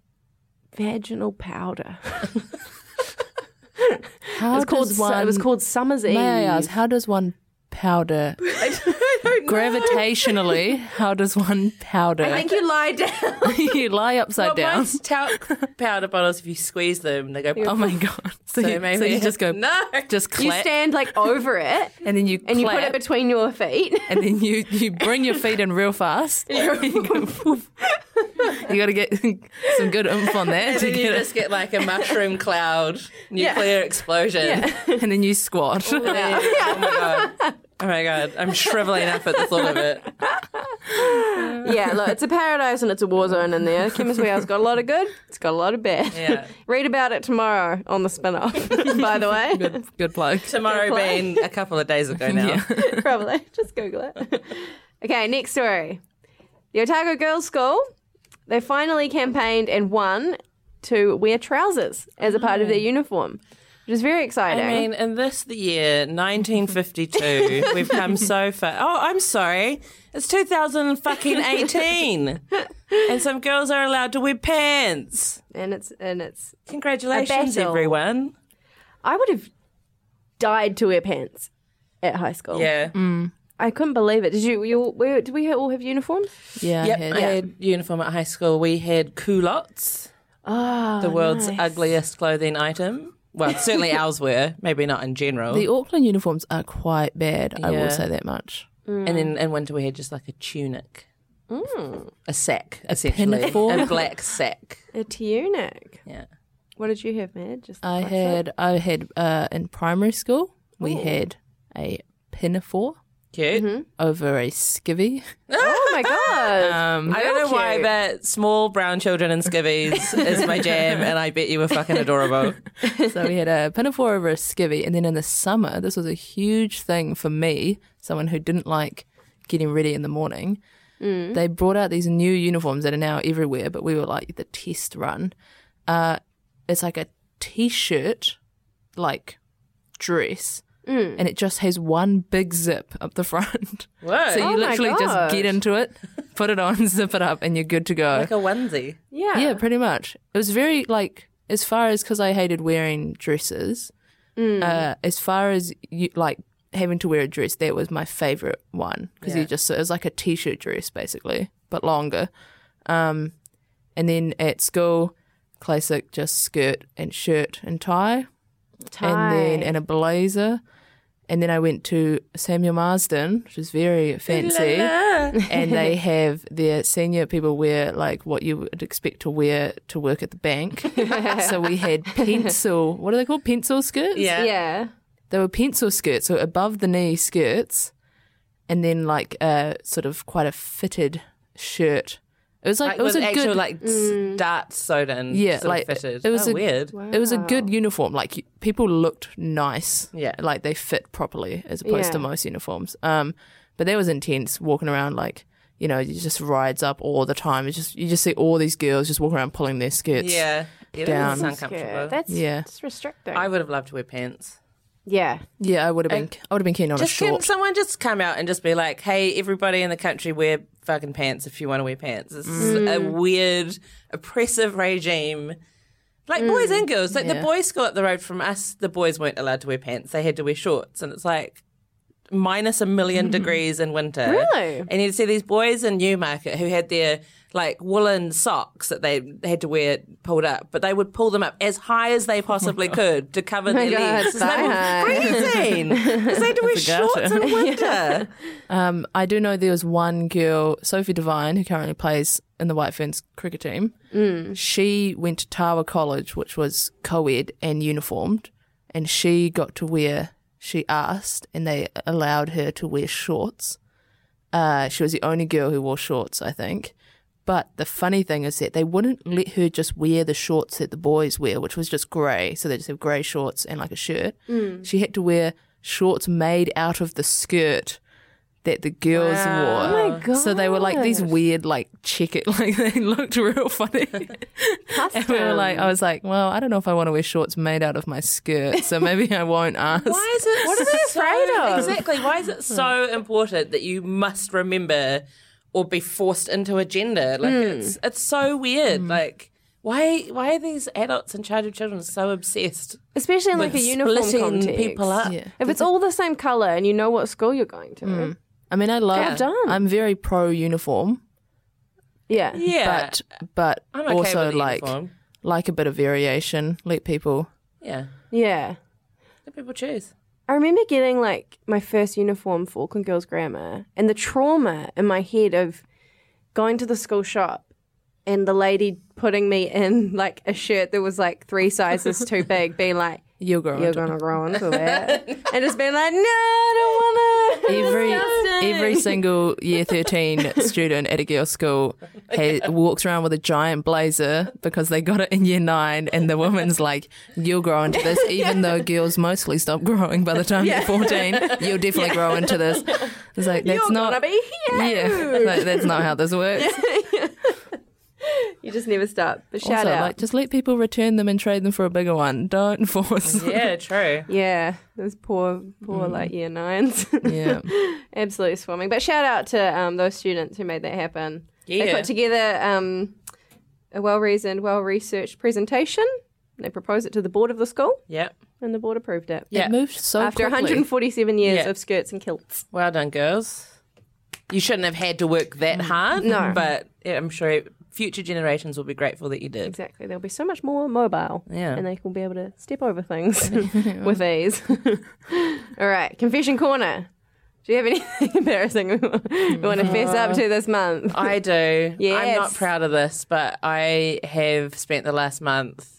vaginal powder. How It was called does su- one? it was called Summer's Eve. May I ask, how does one powder gravitationally? How does one powder? I think you lie down. you lie upside Well, down. most talc powder bottles, if you squeeze them, they go. Oh my god! So, So you, maybe so you just go no. just You clap, stand like over it and then you and you clap, put it between your feet. and then you you bring your feet in real fast. you go, poof. You got to get some good oomph on that And to then you get it, just get like a mushroom cloud, nuclear explosion. and then you squat. Oh my god! Oh my god! I'm shriveling up at the thought of it. Yeah, look, it's a paradise and it's a war zone in there. Chemist Warehouse got a lot of good, it's got a lot of bad. Yeah. Read about it tomorrow on the spin-off, by the way. Good, good plug. Tomorrow being a couple of days ago now. Yeah. Probably. Just Google it. Okay, next story. The Otago Girls' School, they finally campaigned and won to wear trousers as a part of their uniform, which is very exciting. I mean, in this the year nineteen fifty-two, we've come so far. Oh, I'm sorry. It's two thousand fucking eighteen, and some girls are allowed to wear pants. and it's and it's Congratulations, battle. everyone. I would have died to wear pants at high school. Yeah. I couldn't believe it. Did you? you we, did we all have uniforms? Yeah, Yep. I I had, had uniform at high school. We had culottes, Oh, the world's nice. ugliest clothing item. Well, certainly ours were. Maybe not in general. the Auckland uniforms are quite bad. I Yeah. will say that much. And then in winter we had just like a tunic, Mm. a sack, essentially, pinafore? a black sack. A tunic. Yeah. What did you have, Mad? Just I classic? had I had uh, in primary school we had a pinafore Cute. over a skivvy. Oh my god! Um, I don't know Real why, cute. but small brown children in skivvies is my jam, and I bet you were fucking adorable. so we had a pinafore over a skivvy, and then in the summer, this was a huge thing for me, someone who didn't like getting ready in the morning. They brought out these new uniforms that are now everywhere, but we were like the test run. Uh, it's like a t-shirt, like dress, and it just has one big zip up the front. Whoa. So you Oh my literally just gosh. get into it, put it on, zip it up, and you're good to go. like a onesie. yeah, Yeah, pretty much. It was very like as far as because I hated wearing dresses. Uh, as far as you like having to wear a dress, that was my favorite one because Yeah. you just it was like a t-shirt dress basically, but longer. Um, and then at school, classic just skirt and shirt and tie, Tie. and then and a blazer. And then I went to Samuel Marsden, which is very fancy. And they have their senior people wear like what you would expect to wear to work at the bank. So we had pencil, what are they called? Pencil skirts? Yeah. yeah. They were pencil skirts, so above the knee skirts, and then like a sort of quite a fitted shirt. It was like, Like it was with a actual good like Mm. darts sewed in. Yeah, sort of like, fitted. it was oh, a- weird. It was a good uniform. Like you- people looked nice. Yeah. Like they fit properly as opposed to Yeah. most uniforms. Um, but that was intense walking around like, you know, you just rides up all the time. It's just you just see all these girls just walking around pulling their skirts. Yeah. Yeah, Down. that was uncomfortable. That's Yeah. That's restricting. I would have loved to wear pants. yeah. Yeah, I would have been I would have been keen on Just a short. can someone just come out and just be like, hey, everybody in the country wear fucking pants if you want to wear pants. This is Mm. a weird, oppressive regime. Like boys and girls. Like the Yeah. boys' school up the road from us, the boys weren't allowed to wear pants. They had to wear shorts. And it's like minus a million degrees in winter. Really? And you'd see these boys in Newmarket who had their like woolen socks that they had to wear pulled up, but they would pull them up as high as they possibly could to cover their God, legs. 'Cause they thigh were high. freezing. Because they had to wear forgot shorts it. in winter. Um, I do know there was one girl, Sophie Devine, who currently plays in the White Ferns cricket team. Mm. She went to Tawa College, which was co-ed and uniformed, and she got to wear, she asked, and they allowed her to wear shorts. Uh, she was the only girl who wore shorts, I think. But the funny thing is that they wouldn't let her just wear the shorts that the boys wear, which was just grey. So they just have grey shorts and like a shirt. Mm. She had to wear shorts made out of the skirt that the girls Wow. wore. Oh my god. So they were like these weird, like checkered, like they looked real funny. And we were like, I was like, well, I don't know if I want to wear shorts made out of my skirt, so maybe I won't ask. Why is it What are they so- afraid of? Exactly. Why is it so important that you must remember or be forced into a gender? Like it's it's so weird. Like why why are these adults in charge of children so obsessed Especially in like a with uniform splitting context. people up? Yeah. If it's all the same colour and you know what school you're going to. I mean, I love. Yeah. done. I'm very pro uniform, Yeah. Yeah. but but I'm okay also with the like uniform. like a bit of variation. Let people. Yeah. Yeah. Let people choose. I remember getting like my first uniform for Auckland Girls Grammar and the trauma in my head of going to the school shop and the lady putting me in like a shirt that was like three sizes too big, being like, You'll grow you're into going to grow into that. And just being like, no, I don't want to. every every single year thirteen student at a girls' school ha walks around with a giant blazer because they got it in year nine, and the woman's like, "You'll grow into this," even though girls mostly stop growing by the time you're fourteen. You'll definitely grow into this. It's like that's You're not. going to be huge. Yeah, like, that's not how this works. You just never stop. But shout Also, out. like, just let people return them and trade them for a bigger one. Don't force. Yeah, true. yeah, those poor, poor like year nines. Yeah. Absolutely swarming. But shout out to um, those students who made that happen. They Yeah. put together um, a well-reasoned, well-researched presentation. They proposed it to the board of the school. Yep. and the board approved it. Yeah. It moved so After quickly. one hundred forty-seven years Yeah. of skirts and kilts. Well done, girls. You shouldn't have had to work that hard. No. But yeah, I'm sure future generations will be grateful that you did. Exactly. They'll be so much more mobile. Yeah. And they will be able to step over things with ease. All right. Confession corner. Do you have anything embarrassing you want to fess up to this month? I do. I'm Yes. not proud of this, but I have spent the last month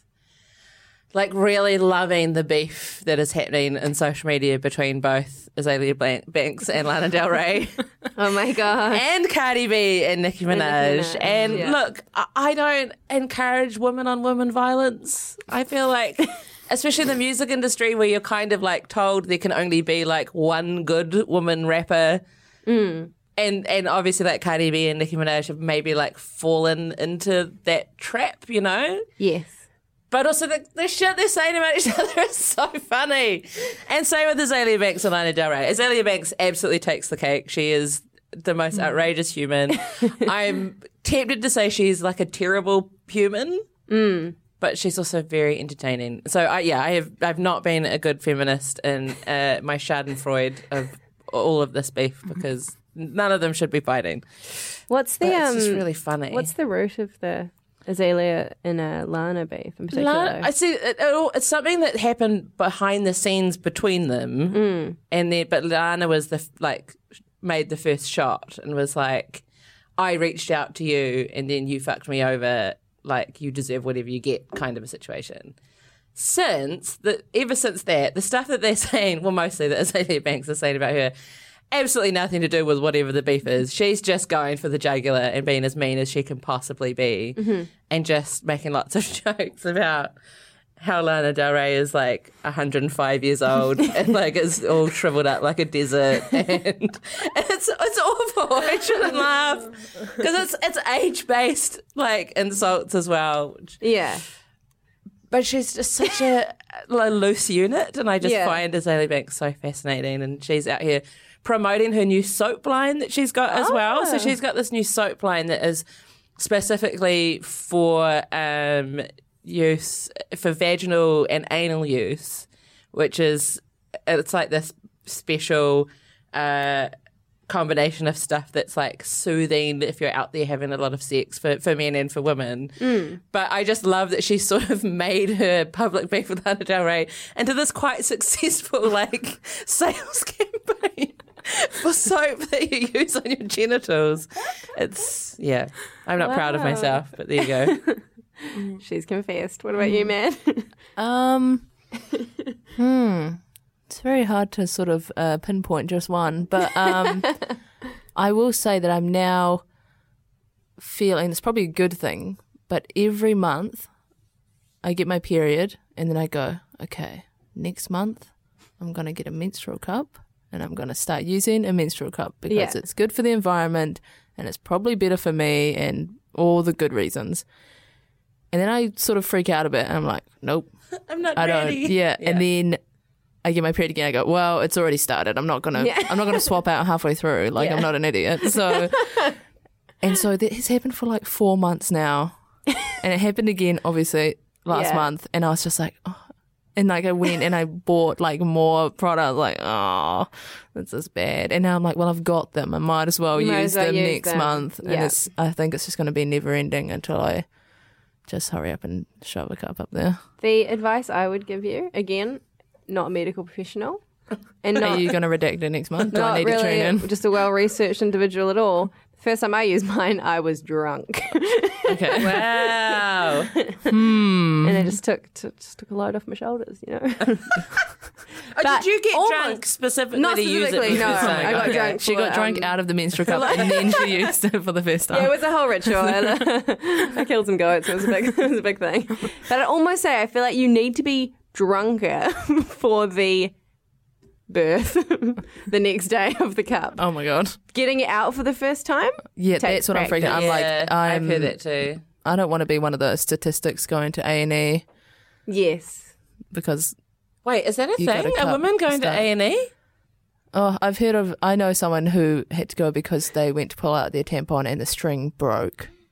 like really loving the beef that is happening in social media between both Azalea Banks and Lana Del Rey. Oh my God. And Cardi B and Nicki Minaj. Nicki Minaj, And yeah. look, I- I don't encourage women on women violence. I feel like, especially in the music industry where you're kind of like told there can only be like one good woman rapper. Mm. And and obviously like Cardi B and Nicki Minaj have maybe like fallen into that trap, you know? Yes. But also the, the shit they're saying about each other is so funny. And same with Azalea Banks and Lana Del Rey. Azalea Banks absolutely takes the cake. She is the most outrageous human. I'm tempted to say she's like a terrible human, Mm. but she's also very entertaining. So I, yeah, I have I've not been a good feminist in uh, my Schadenfreude of all of this beef because none of them should be fighting. What's the But um? it's just really funny. What's the root of the Azalea and uh, Lana beef in particular? Lana, I see. It, it, it's something that happened behind the scenes between them, Mm. and then but Lana was the f- like made the first shot and was like, "I reached out to you, and then you fucked me over. Like you deserve whatever you get," kind of a situation. Since the ever since that, the stuff that they're saying, well, mostly that Azalea Banks is saying about her. Absolutely nothing to do with whatever the beef is. She's just going for the jugular and being as mean as she can possibly be Mm-hmm. and just making lots of jokes about how Lana Del Rey is like one hundred five years old and like is all shriveled up like a desert. And, and it's it's awful. I shouldn't laugh because it's, it's age-based like insults as well. Yeah. But she's just such a, a loose unit, and I just Yeah. find Azalea Banks so fascinating. And she's out here promoting her new soap line that she's got as well. So she's got this new soap line that is specifically for um, use for vaginal and anal use, which is it's like this special uh, combination of stuff that's like soothing if you're out there having a lot of sex for, for men and for women. Mm. But I just love that she's sort of made her public beef with Lana Del Rey into this quite successful like sales campaign for soap that you use on your genitals. It's, yeah, I'm not proud of Wow. myself, but there you go. She's confessed. What about you, man? Um, hmm. It's very hard to sort of uh, pinpoint just one, but um, I will say that I'm now feeling, it's probably a good thing, but every month I get my period and then I go, okay, next month I'm going to get a menstrual cup and I'm going to start using a menstrual cup because Yeah. it's good for the environment and it's probably better for me and all the good reasons. And then I sort of freak out a bit and I'm like, nope. I'm not I ready. don't. Yeah. And then I get my period again. I go, well, it's already started. I'm not gonna. Yeah. I'm not gonna swap out halfway through. Like Yeah. I'm not an idiot. So, and so this has happened for like four months now, and it happened again, obviously last Yeah. month. And I was just like, oh. And like I went and I bought like more products. Like, oh, this is bad. And now I'm like, well, I've got them. I might as well You might use as well them use next them. month. And Yeah. it's. I think it's just going to be never ending until I just hurry up and shove a cup up there. The advice I would give you, again, not a medical professional, and Are not you going to redact it next month? Do I not need to tune really in? just a well-researched individual at all. The first time I used mine, I was drunk, Okay. Wow. and it just took t- just took a load off my shoulders, you know. Oh, But did you get almost. drunk specifically Not to use it? specifically, for no. the first I time? got Okay. drunk. She got for, drunk um, out of the menstrual cup and then she used it for the first time. Yeah, it was a whole ritual. I killed some goats. It was a big, it was a big thing. But I almost say I feel like you need to be drunker for the birth the next day of the cup. Oh my god. Getting it out for the first time. Yeah, Takes that's what I'm freaking out. I'm Yeah, like, I'm, I've heard that too. I don't want to be one of the statistics going to A and E Yes. because Wait, is that a You got thing? a A cup woman going to stuff. A and E? oh, I've heard of. I know someone who had to go because they went to pull out their tampon and the string broke.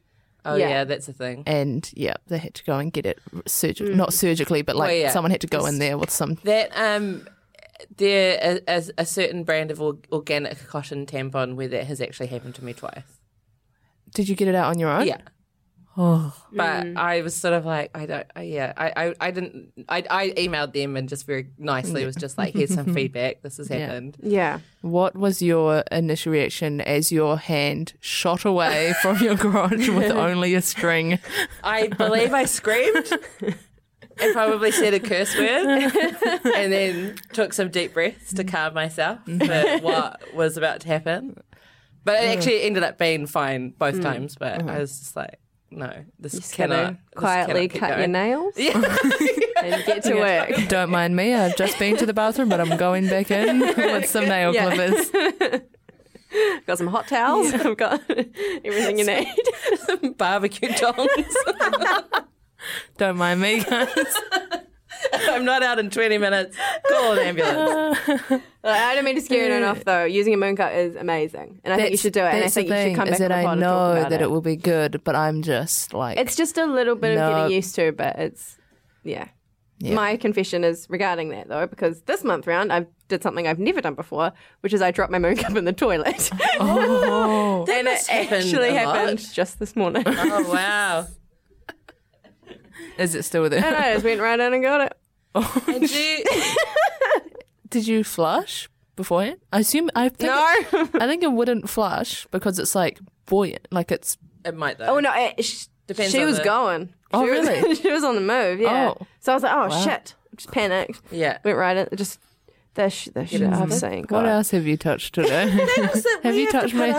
Oh, Yeah. yeah, that's a thing. and yeah, they had to go and get it surgically, not surgically, but like Well, yeah. someone had to go in Just- there with some. That um, there a, a certain brand of or- organic cotton tampon where that has actually happened to me twice. Did you get it out on your own? Yeah. Oh, But I was sort of like, I don't, I, yeah, I, I, I didn't, I, I emailed them and just very nicely was just like, here's some feedback. This has Yeah. happened. Yeah. what was your initial reaction as your hand shot away from your crotch with only a string? I believe I screamed and probably said a curse word and then took some deep breaths to calm myself for what was about to happen. But it actually ended up being fine both times. But I was just like, no, this Just cannot gotta this quietly cannot keep cut your going. nails Yeah. and get to work. Don't mind me. I've just been to the bathroom, but I'm going back in with some nail Yeah. clippers. Got some hot towels. I've got everything you need. Barbecue tongs. Don't mind me, guys. I'm not out in twenty minutes. Call an ambulance. I don't mean to scare anyone off though. Using a mooncut is amazing, and I think you should do it. And I That's the think you thing, should come is back that on the I pod and talk know about that it. it will be good, but I'm just like, It's just a little bit of No. getting used to, but it's yeah. Yeah. My confession is regarding that though, because this month round I did something I've never done before, which is I dropped my moon cup in the toilet, oh, That and must it happen actually a happened lot. just this morning. Oh, wow. is it still there? And I just went right in and got it. And you, Did you flush beforehand? I assume I think No. it, I think it wouldn't flush because it's like buoyant, like it's it might though. Oh no, it, sh- Depends she on was the- going. Oh, she was, really? she was on the move. Yeah. Oh. So I was like, oh Wow. shit, just panicked. Yeah. Went right in. Just the sh- the shit I've seen. what God. else have you touched today? Have you touched me?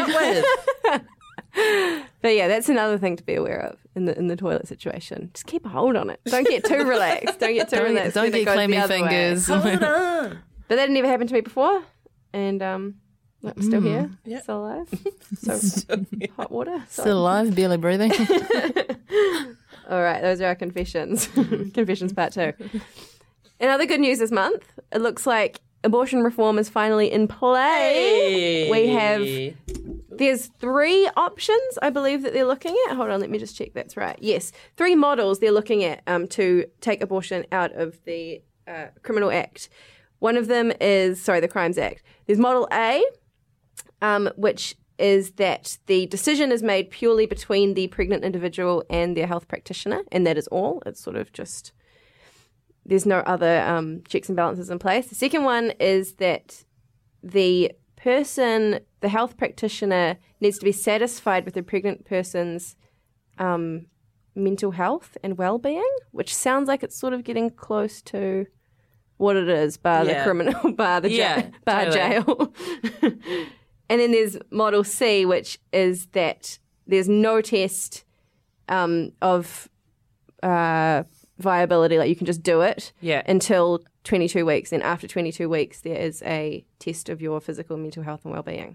But yeah, that's another thing to be aware of in the in the toilet situation. Just keep a hold on it. Don't get too relaxed. Don't get too Don't, relaxed. don't when it get goes the clammy other way. fingers. Hold on. But that never happened to me before, and um, I'm still here, Yep. still alive. So hot water. So. Still alive, barely breathing. All right, those are our confessions. Confessions part two. In other good news this month, it looks like abortion reform is finally in play. We have, there's three options, I believe, that they're looking at. Hold on, let me just check that's right. Yes, three models they're looking at um, to take abortion out of the uh, Criminal Act. One of them is, sorry, the Crimes Act. There's Model A, um, which is that the decision is made purely between the pregnant individual and their health practitioner, and that is all. It's sort of just, there's no other um, checks and balances in place. The second one is that the person, the health practitioner, needs to be satisfied with the pregnant person's um, mental health and well-being, which sounds like it's sort of getting close to what it is, bar Yeah. the criminal, bar the Yeah, jail, bar totally. jail. And then there's Model C, which is that there's no test um, of uh, viability, like you can just do it Yeah. until twenty-two weeks. And after twenty-two weeks, there is a test of your physical and mental health and well-being.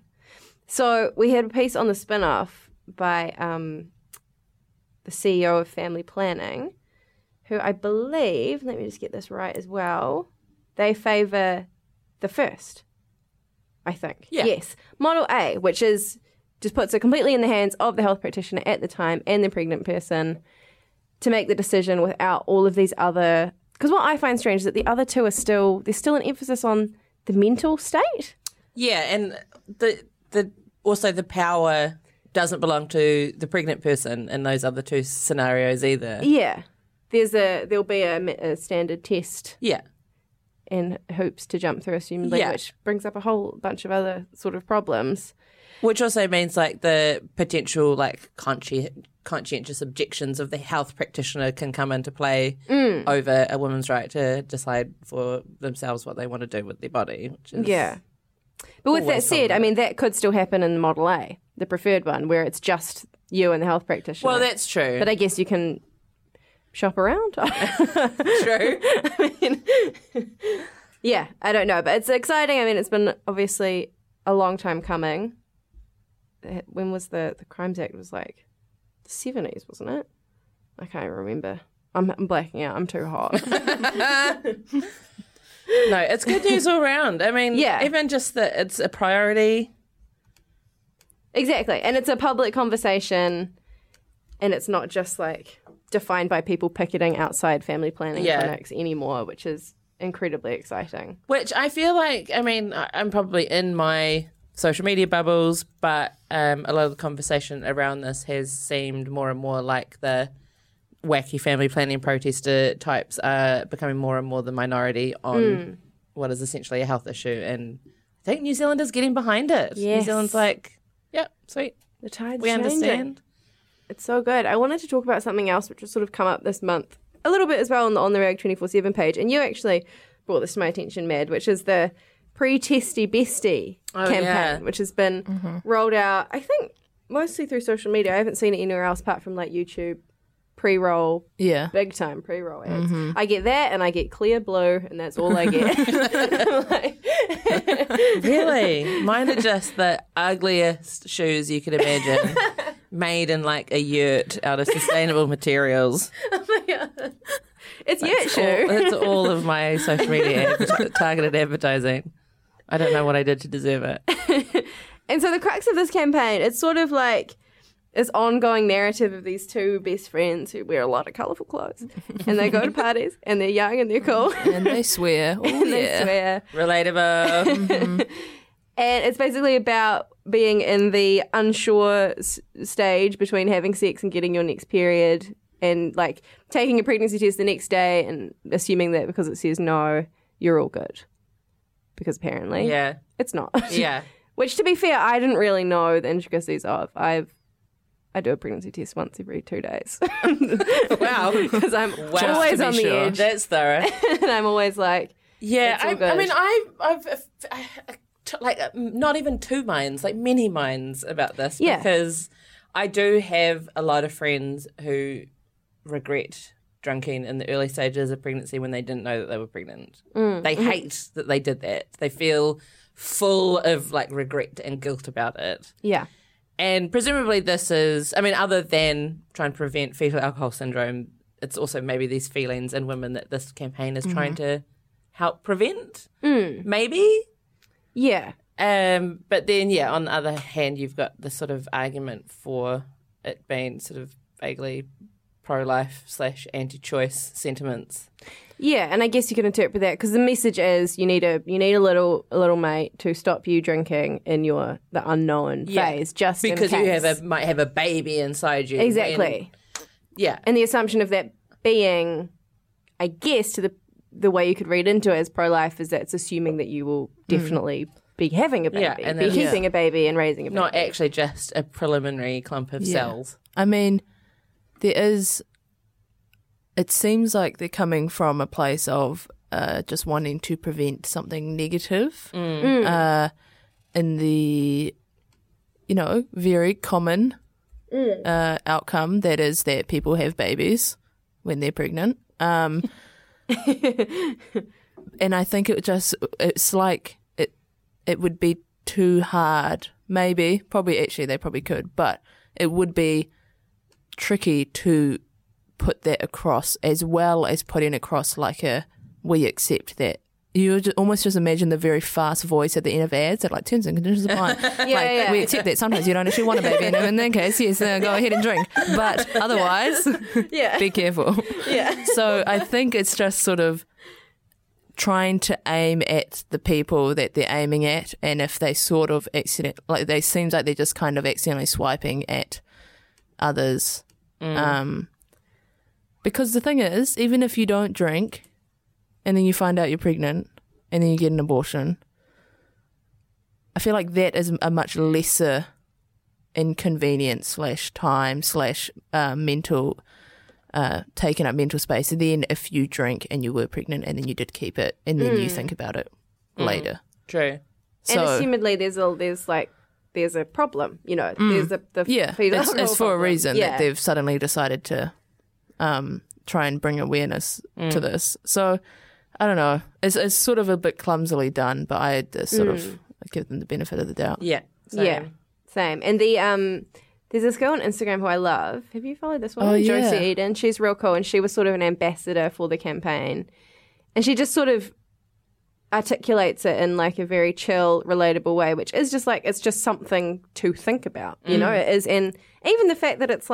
So we had a piece on the spin-off by um, the C E O of Family Planning, who I believe, let me just get this right as well, they favour the first. I think. Yeah. Yes. Model A, which is just puts it completely in the hands of the health practitioner at the time and the pregnant person to make the decision without all of these other. Because what I find strange is that the other two are still, there's still an emphasis on the mental state. Yeah, and the the also the power doesn't belong to the pregnant person in those other two scenarios either. Yeah. There's a, there'll be a, a standard test Yeah. and hoops to jump through, assumedly, Yeah. which brings up a whole bunch of other sort of problems. Which also means like the potential like consci- conscientious objections of the health practitioner can come into play over a woman's right to decide for themselves what they want to do with their body. Which is, Yeah. But with that Always said, I something. mean, that could still happen in Model A, the preferred one, where it's just you and the health practitioner. Well, that's true. But I guess you can shop around. true. I mean, yeah, I don't know. But it's exciting. I mean, it's been obviously a long time coming. When was the, the Crimes Act? It was like the seventies, wasn't it? I can't remember. I'm, I'm blacking out. I'm too hot. No, it's good news all round. I mean, Yeah. even just that it's a priority. Exactly. And it's a public conversation. and it's not just like defined by people picketing outside family planning Yeah. clinics anymore, which is incredibly exciting. Which I feel like, I mean, I- I'm probably in my social media bubbles, but um, a lot of the conversation around this has seemed more and more like the wacky family planning protester types are becoming more and more the minority on Mm. what is essentially a health issue. And I think New Zealand is getting behind it. New Yes. Zealand's like, yep, sweet, The tide's we changing. understand. It's so good. I wanted to talk about something else which has sort of come up this month a little bit as well on the On the Rag twenty-four seven page. And you actually brought this to my attention, Mad, which is the Pre-Testy Bestie Oh, campaign, yeah. which has been rolled out, I think, mostly through social media. I haven't seen it anywhere else apart from like YouTube pre-roll, Yeah. big time pre-roll ads. I get that and I get Clear Blue and that's all I get. Like- Really? Mine are just the ugliest shoes you could imagine, made in like a yurt out of sustainable materials. it's yurt All, shoe. that's all of my social media adver- targeted advertising. I don't know what I did to deserve it. And so the crux of this campaign, it's sort of like this ongoing narrative of these two best friends who wear a lot of colourful clothes. And they go to parties and they're young and they're cool. And they swear. Oh, and they yeah. swear. Relatable. And it's basically about being in the unsure s- stage between having sex and getting your next period and like taking a pregnancy test the next day and assuming that because it says no, you're all good. Because apparently Yeah. it's not. Yeah. Which, to be fair, I didn't really know the intricacies of. I've I do a pregnancy test once every two days. Wow. Because I'm Wow. always Just to on be the sure. edge. That's thorough. And I'm always like, Yeah. It's all I, I good. mean, I've, I've, I, I, t- like, uh, not even two minds, like many minds about this. Yeah. Because I do have a lot of friends who regret drinking in the early stages of pregnancy when they didn't know that they were pregnant. Mm. They hate that they did that. They feel full of like regret and guilt about it. yeah. And presumably this is, I mean, other than trying to prevent fetal alcohol syndrome, it's also maybe these feelings in women that this campaign is trying to help prevent, maybe. Yeah. Um, but then, yeah, on the other hand, you've got the sort of argument for it being sort of vaguely pro-life slash anti-choice sentiments. Yeah, and I guess you can interpret that because the message is you need a you need a little a little mate to stop you drinking in your the unknown Yeah, phase, just Because in you case. have a might have a baby inside you. exactly. And- yeah. And the assumption of that being, I guess, to the the way you could read into it as pro-life is that it's assuming that you will definitely be having a baby, Yeah, and be then- keeping a baby and raising a baby. Not actually just a preliminary clump of Yeah. cells. I mean, there is. It seems like they're coming from a place of uh, just wanting to prevent something negative uh, in the, you know, very common uh, outcome that is that people have babies when they're pregnant. Um, and I think it just, it's like it, it would be too hard. Maybe, probably, actually, they probably could, but it would be tricky to put that across as well as putting across like a we accept that. You just, almost just imagine the very fast voice at the end of ads that like terms and conditions apply. like, yeah. We accept that sometimes you don't actually want a baby, and in that case, yes, uh, go ahead and drink. But otherwise, Yeah. be careful. Yeah. So I think it's just sort of trying to aim at the people that they're aiming at, and if they sort of accident, like they seems like they're just kind of accidentally swiping at others. Um, because the thing is, even if you don't drink, and then you find out you're pregnant, and then you get an abortion, I feel like that is a much lesser inconvenience slash time slash uh, mental uh, taking up mental space than if you drink and you were pregnant and then you did keep it and then you think about it later. True. And So assumedly, there's a there's like there's a problem. You know, there's a the yeah, fetal it's, alcohol it's for a problem. reason Yeah. that they've suddenly decided to um, try and bring awareness to this. So I don't know. It's, it's sort of a bit clumsily done, but I uh, sort of give them the benefit of the doubt. Yeah. Same. Yeah, same. And the um, there's this girl on Instagram who I love. Have you followed this one? Oh, yeah. Josie Eden. She's real cool, and she was sort of an ambassador for the campaign, and she just sort of articulates it in like a very chill, relatable way, which is just like it's just something to think about. You know, it is, and even the fact that it's like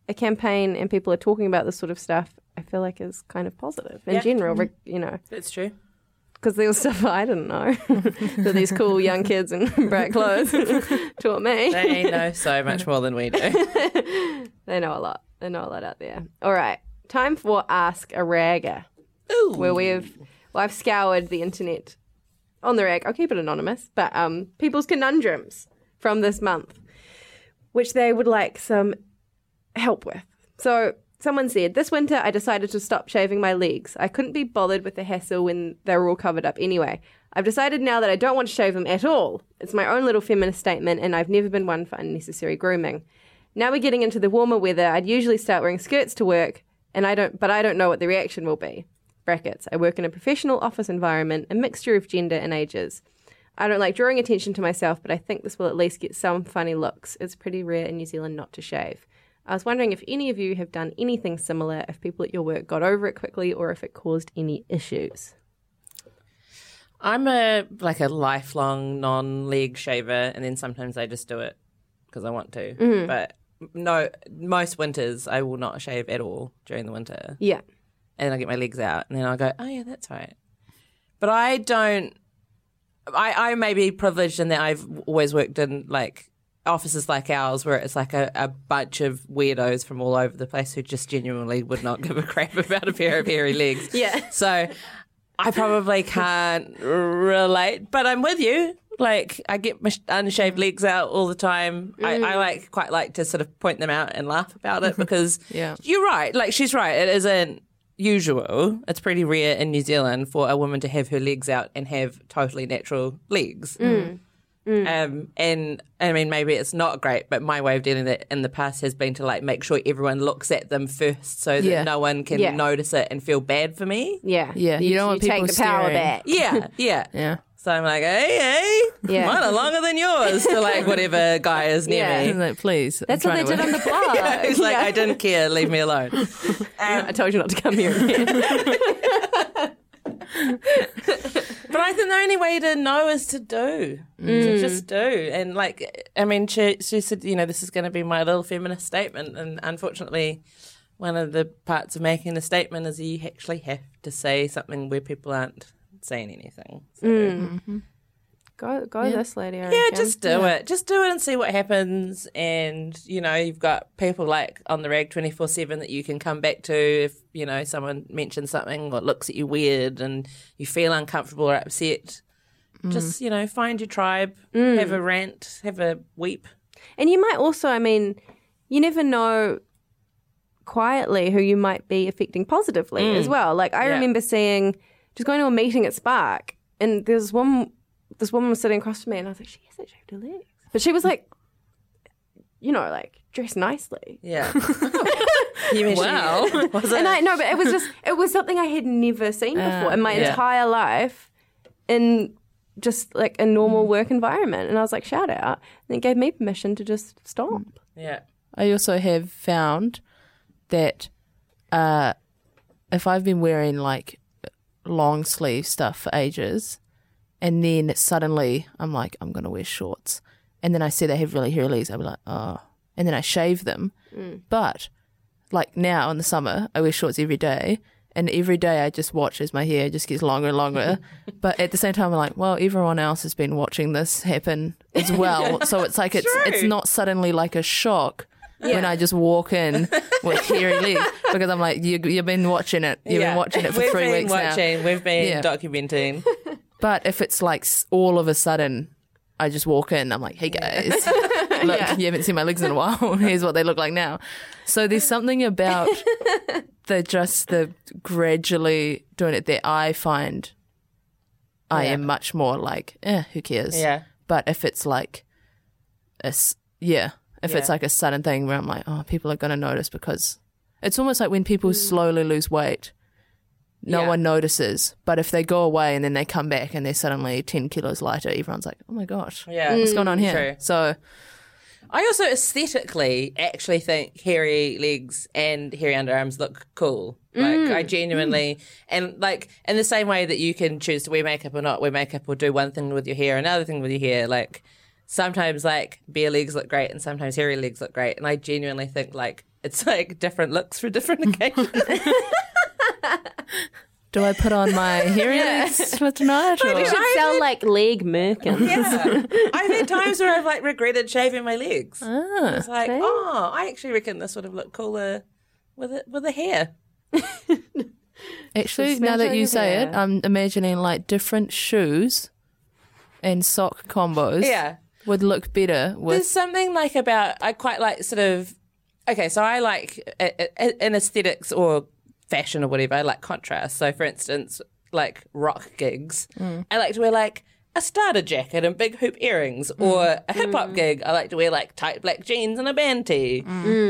a campaign and people are talking about this sort of stuff, I feel like is kind of positive in Yeah. general, re- you know, That's true. because there was stuff I didn't know that these cool young kids in bright clothes taught me. They know so much more than we do. They know a lot. They know a lot out there. All right, time for Ask a Ragger, Ooh. where we've well, I've scoured the internet on the rag. I'll keep it anonymous, but um, people's conundrums from this month, which they would like some help with. So someone said, this winter I decided to stop shaving my legs. I couldn't be bothered with the hassle when they were all covered up anyway. I've decided now that I don't want to shave them at all. It's my own little feminist statement, and I've never been one for unnecessary grooming. Now we're getting into the warmer weather. I'd usually start wearing skirts to work, and I don't, but I don't know what the reaction will be. Brackets. I work in a professional office environment, a mixture of gender and ages. I don't like drawing attention to myself, but I think this will at least get some funny looks. It's pretty rare in New Zealand not to shave. I was wondering if any of you have done anything similar, if people at your work got over it quickly, or if it caused any issues. I'm a like a lifelong non-leg shaver, and then sometimes I just do it because I want to. Mm-hmm. But no, most winters I will not shave at all during the winter, Yeah. and I get my legs out, and then I go, oh yeah, that's right. But I don't. I I may be privileged in that I've always worked in like offices like ours where it's like a, a bunch of weirdos from all over the place who just genuinely would not give a crap about a pair of hairy legs. Yeah. So I probably can't relate, but I'm with you. Like, I get my unshaved legs out all the time. I, I like quite like to sort of point them out and laugh about it because Yeah. you're right. Like, she's right. It isn't usual. It's pretty rare in New Zealand for a woman to have her legs out and have totally natural legs. Mm. Um, and I mean, maybe it's not great, but my way of dealing with it in the past has been to like make sure everyone looks at them first so that Yeah. no one can Yeah. notice it and feel bad for me. Yeah. Yeah, you don't want take people the power staring. back. Yeah, yeah. Yeah. So I'm like, hey, hey, Yeah. mine are longer than yours to like whatever guy is near Yeah. me. I'm like, please. That's I'm what they trying did to on the blog. Yeah, he's like, Yeah. I didn't care, leave me alone. I told you not to come here again. But I think the only way to know is to do, to just do. And like, I mean, she, she said, you know, this is going to be my little feminist statement. And unfortunately, one of the parts of making a statement is you actually have to say something where people aren't saying anything. So, Go, go this lady. I yeah, reckon. just do it. Just do it and see what happens. And, you know, you've got people like on the rag twenty-four seven that you can come back to if, you know, someone mentions something or looks at you weird and you feel uncomfortable or upset. Just, you know, find your tribe, have a rant, have a weep. And you might also, I mean, you never know quietly who you might be affecting positively as well. Like I Yeah. remember seeing, just going to a meeting at Spark, and there was one, this woman was sitting across from me, and I was like, she hasn't shaved her legs. But she was like, you know, like dressed nicely. Yeah. You mentioned- Wow. Was it? And I, no, but it was just, it was something I had never seen before in my yeah. entire life in just like a normal work environment. And I was like, shout out. And it gave me permission to just stomp. Yeah. I also have found that uh, if I've been wearing like long sleeve stuff for ages, and then suddenly I'm like, I'm going to wear shorts, and then I see they have really hairy legs, I'll be like, oh, and then I shave them. But like now in the summer, I wear shorts every day, and every day I just watch as my hair just gets longer and longer. But at the same time, I'm like, well, everyone else has been watching this happen as well. So it's like it's True. it's not suddenly like a shock when I just walk in with hairy legs, because I'm like, you, you've been watching it. You've Yeah. been watching it for we've three been weeks watching, now. We've been Yeah. documenting. But if it's like s- all of a sudden, I just walk in, I'm like, hey guys, look, you haven't seen my legs in a while. Here's what they look like now. So there's something about the just the gradually doing it that I find I Yeah. am much more like, eh, who cares? Yeah. But if it's like, a, s- yeah, if it's Yeah. like a sudden thing where I'm like, oh, people are going to notice, because it's almost like when people slowly lose weight, no Yeah. one notices. But if they go away and then they come back and they're suddenly ten kilos lighter, everyone's like, oh my gosh, Yeah. what's going on here? True. So, I also aesthetically actually think hairy legs and hairy underarms look cool. Like I genuinely, and like in the same way that you can choose to wear makeup or not wear makeup, or do one thing with your hair, another thing with your hair. Like sometimes like bare legs look great and sometimes hairy legs look great. And I genuinely think like it's like different looks for different occasions. Do I put on my hairy legs for tonight? Or? You should I've sell had- like leg merkins. Yeah. I've had times where I've like regretted shaving my legs. Ah. It's like, See? oh, I actually reckon this would have looked cooler with it with the hair. Actually, Just now smash that on you your say hair. it, I'm imagining like different shoes and sock combos Yeah. would look better There's with. something like about I quite like sort of okay, so I like uh, uh, in aesthetics or fashion or whatever, I like contrast. So for instance, like rock gigs, I like to wear like a starter jacket and big hoop earrings, or a hip hop gig, I like to wear like tight black jeans and a band tee.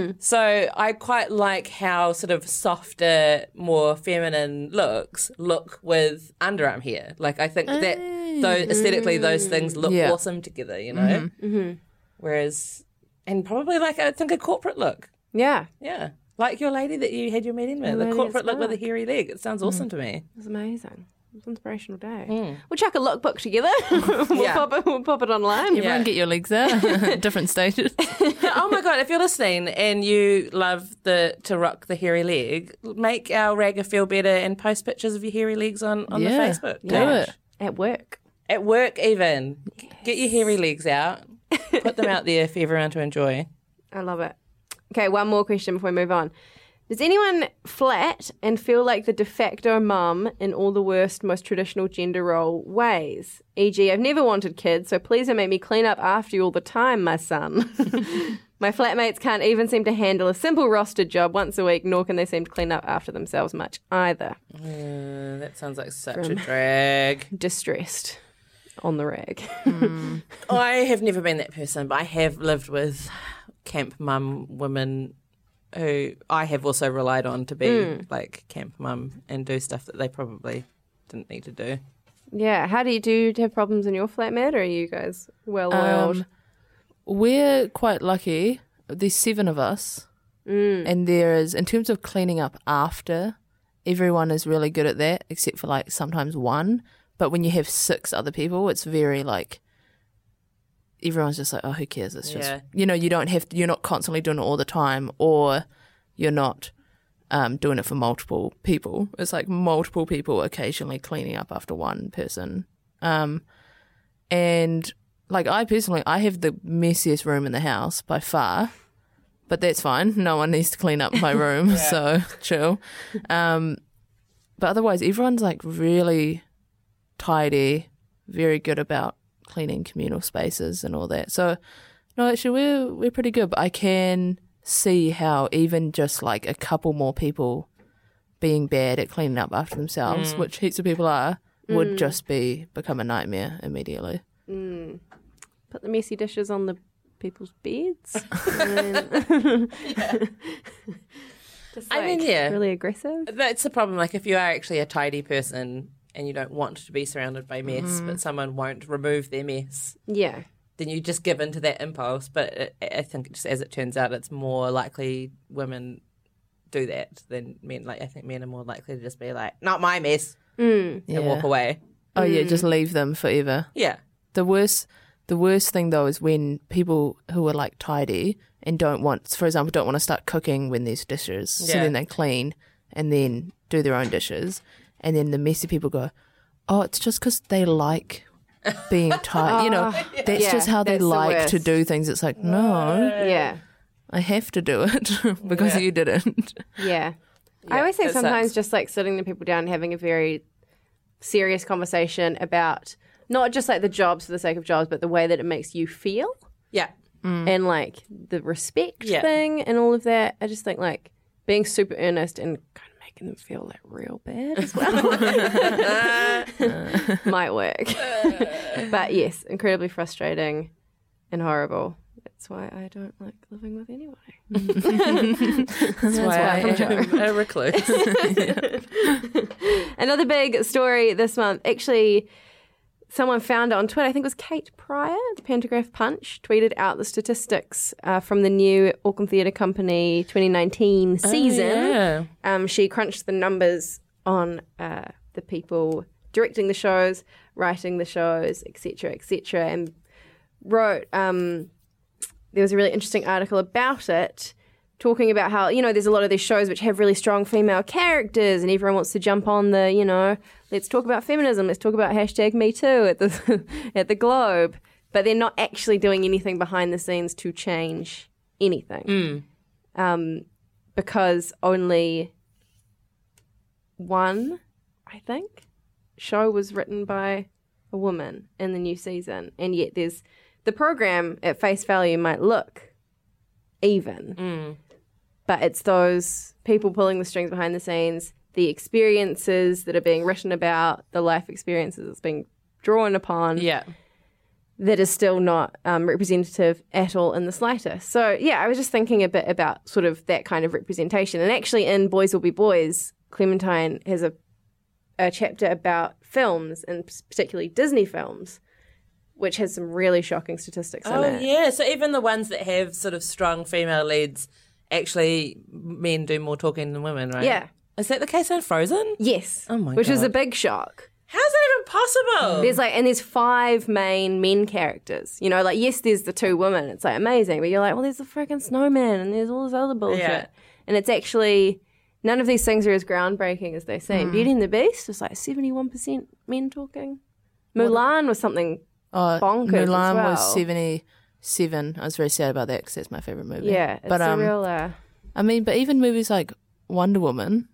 So I quite like how sort of softer, more feminine looks look with underarm hair. Like I think that those aesthetically those things look Yeah. awesome together, you know. Whereas, and probably like I think a corporate look, Yeah, yeah, like your lady that you had your meeting with, My the lady corporate at look with a Spark. hairy leg. It sounds awesome to me. it was amazing. It was an inspirational day. Hmm. We'll chuck a lookbook together. we'll, Yeah. pop it, we'll pop it online. Everyone get your legs out at different stages. Oh my god! If you're listening and you love the to rock the hairy leg, make our ragga feel better and post pictures of your hairy legs on on Yeah, the Facebook. do page. it. At work. At work, even get your hairy legs out, put them out there for everyone to enjoy. I love it. Okay, one more question before we move on. Does anyone flat and feel like the de facto mum in all the worst, most traditional gender role ways? for example, I've never wanted kids, so please don't make me clean up after you all the time, my son. My flatmates can't even seem to handle a simple rostered job once a week, nor can they seem to clean up after themselves much either. Uh, that sounds like such a drag. Distressed on the rag. I have never been that person, but I have lived with camp mum women who I have also relied on to be like camp mum and do stuff that they probably didn't need to do. Yeah, how do you do? You have problems in your flatmate, or are you guys well oiled? Um, we're quite lucky. There's seven of us, and there is, in terms of cleaning up after, everyone is really good at that, except for like sometimes one. But when you have six other people, it's very like everyone's just like, oh, who cares? It's just Yeah. you know, you don't have to, you're not constantly doing it all the time, or you're not um, doing it for multiple people. It's like multiple people occasionally cleaning up after one person. Um, and like I personally, I have the messiest room in the house by far, but that's fine. No one needs to clean up my room, so chill. Um, but otherwise, everyone's like really tidy, very good about cleaning communal spaces and all that. So no, actually, we're we're pretty good. But I can see how even just like a couple more people being bad at cleaning up after themselves, which heaps of people are, would just be become a nightmare immediately. Put the messy dishes on the people's beds. Just I mean, like, yeah. really aggressive. That's the problem. Like if you are actually a tidy person and you don't want to be surrounded by mess, but someone won't remove their mess, Yeah. then you just give in to that impulse. But it, I think just as it turns out, it's more likely women do that than men. Like I think men are more likely to just be like, "Not my mess," and Yeah. walk away. Oh yeah, just leave them forever. Yeah, The worst, the worst thing though is when people who are like tidy and don't want, for example, don't want to start cooking when there's dishes. So Yeah. then they clean and then do their own dishes, and then the messy people go, "Oh, it's just because they like being tidy." You know, that's Yeah, just how they that's the like to worst. do things. It's like, no, Yeah. I have to do it because Yeah. you didn't. Yeah. I always say it sometimes sucks. just like sitting the people down and having a very serious conversation about not just like the jobs for the sake of jobs, but the way that it makes you feel yeah, and like the respect Yeah. thing and all of that. I just think like being super earnest and kind of making them feel like real bad as well might work. But yes, incredibly frustrating and horrible. That's why I don't like living with anybody. that's why I am a recluse. Another big story this month. Actually, someone found it on Twitter. I think it was Kate Pryor, the Pantograph Punch, tweeted out the statistics uh, from the new Auckland Theatre Company twenty nineteen season. yeah. Um, she crunched the numbers on uh, the people directing the shows, writing the shows, et cetera, et cetera, and wrote. Um, there was a really interesting article about it talking about how, you know, there's a lot of these shows which have really strong female characters and everyone wants to jump on the, you know, let's talk about feminism, let's talk about hashtag Me Too at the at the Globe. But they're not actually doing anything behind the scenes to change anything. Mm. Um, because only one, I think, show was written by a woman in the new season. And yet there's the program at face value might look even. Mm. But it's those people pulling the strings behind the scenes, the experiences that are being written about, the life experiences that's being drawn upon. Yeah. That is still not um, representative at all in the slightest. So, yeah, I was just thinking a bit about sort of that kind of representation. And actually in Boys Will Be Boys, Clementine has a, a chapter about films, and particularly Disney films, which has some really shocking statistics Oh, in it. yeah. So even the ones that have sort of strong female leads, actually men do more talking than women, right? Yeah. Is that the case in Frozen? Yes. Oh, my Which was a God. big shock. How's that even possible? There's like, and there's five main men characters. You know, like, yes, there's the two women. It's like amazing. But you're like, well, there's the freaking snowman and there's all this other bullshit. Yeah. And it's actually, none of these things are as groundbreaking as they seem. Beauty and the Beast was like seventy-one percent men talking. Mulan was something, Oh, Bonkers as Mulan well. was seventy-seven. I was very sad about that because that's my favorite movie. yeah, it's but a um, real, uh, I mean, but even movies like Wonder Woman,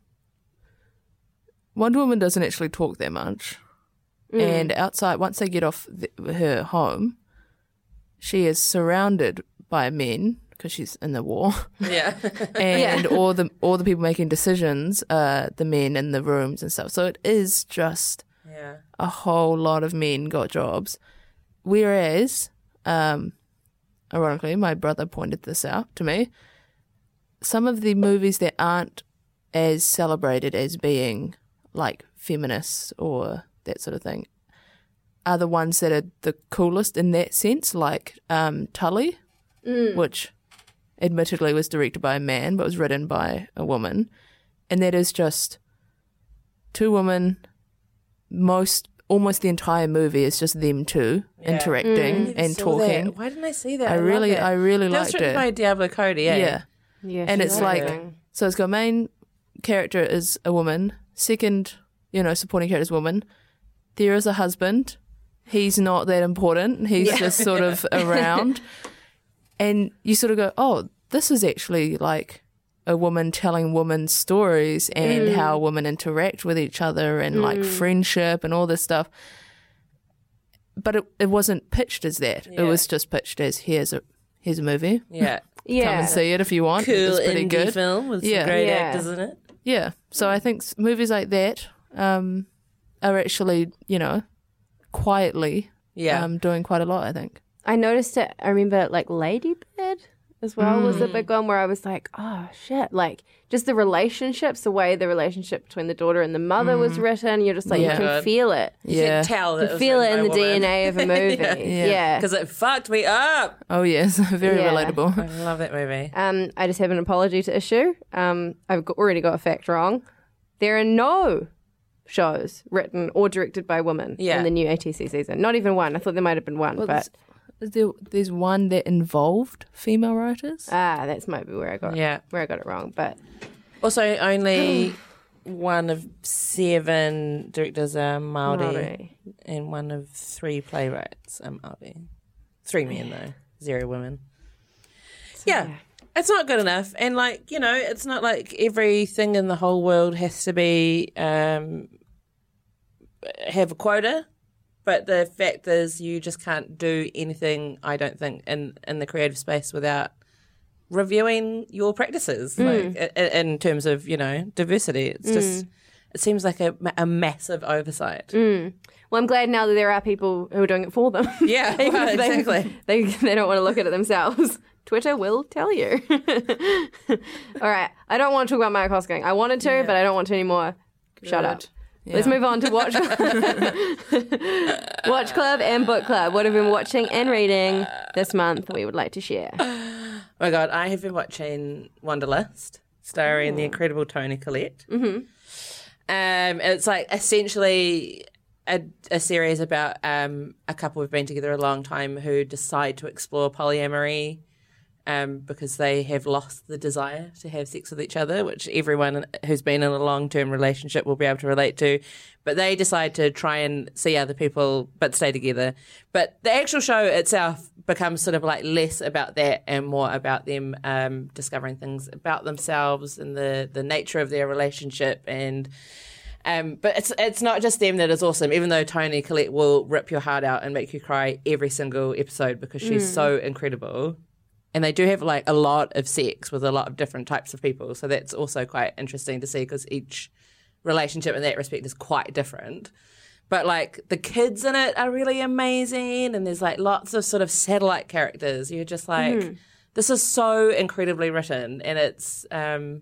Wonder Woman doesn't actually talk that much. Mm. And outside, once they get off the, her home, she is surrounded by men because she's in the war, yeah. and all the all the people making decisions are the men in the rooms and stuff. So it is just yeah. a whole lot of men got jobs. Whereas, um, ironically, my brother pointed this out to me. Some of the movies that aren't as celebrated as being like feminists or that sort of thing are the ones that are the coolest in that sense, like um, Tully, Mm. which admittedly was directed by a man but was written by a woman. And that is just two women, most almost the entire movie is just them two Yeah. interacting Mm. and Saw talking. that. Why didn't I see that? I love really, that. I really That was liked written it. by Diablo Cody, eh? Yeah. yeah. And she's it's like, amazing. so it's got main character is a woman, second, you know, supporting character is a woman. There is a husband. He's not that important. He's just sort of around. And you sort of go, oh, this is actually like a woman telling women's stories and Mm. how women interact with each other and like friendship and all this stuff. But it, it wasn't pitched as that. Yeah. It was just pitched as here's a here's a movie. Yeah. yeah. Come and see it if you want. Cool It's pretty indie good. film with Yeah. some great Yeah. actors in it. Yeah. So I think s- movies like that um, are actually, you know, quietly Yeah. um, doing quite a lot, I think. I noticed it. I remember like Lady Bird as well was a big one where I was like, oh shit, like just the relationships, the way the relationship between the daughter and the mother was written. You're just like, Yeah. you can Good. feel it. You Yeah. can tell You that can it was feel it written in by the a woman. D N A of a movie. Yeah. yeah. Because it fucked me up. Oh, yes. Very Yeah. relatable. I love that movie. Um, I just have an apology to issue. Um, I've got, already got a fact wrong. There are no shows written or directed by women Yeah. in the new A T C season. Not even one. I thought there might have been one, Well, but Is there, there's one that involved female writers. ah, that's maybe where I got Yeah. where I got it wrong. But Also, only one of seven directors are Māori, Māori. and one of three playwrights are Māori. Three men, though. Zero women. yeah. yeah. It's not good enough. And, like, you know, it's not like everything in the whole world has to be, um, have a quota. But the fact is you just can't do anything, I don't think, in, in the creative space without reviewing your practices, like i- i- in terms of, you know, diversity. It's just, it seems like a, a massive oversight. Well, I'm glad now that there are people who are doing it for them. Yeah, Even well, if they, exactly. They, they don't want to look at it themselves. Twitter will tell you. All right. I don't want to talk about Maya Hosking. I wanted to, but I don't want to anymore. Shut up. Let's move on to Watch Watch Club and Book Club. What have we been watching and reading this month that we would like to share? Oh my God, I have been watching Wanderlust, starring the incredible Toni Collette. Mm-hmm. Um, it's like essentially a, a series about um, a couple who've been together a long time who decide to explore polyamory um, because they have lost the desire to have sex with each other, which everyone who's been in a long-term relationship will be able to relate to. But they decide to try and see other people but stay together. But the actual show itself becomes sort of like less about that and more about them um, discovering things about themselves and the, the nature of their relationship. And um, but it's it's not just them that is awesome, even though Toni Collette will rip your heart out and make you cry every single episode because she's mm. so incredible. And they do have like a lot of sex with a lot of different types of people. So that's also quite interesting to see because each relationship in that respect is quite different. But like the kids in it are really amazing, and there's like lots of sort of satellite characters. You're just like, mm. this is so incredibly written, and it's um,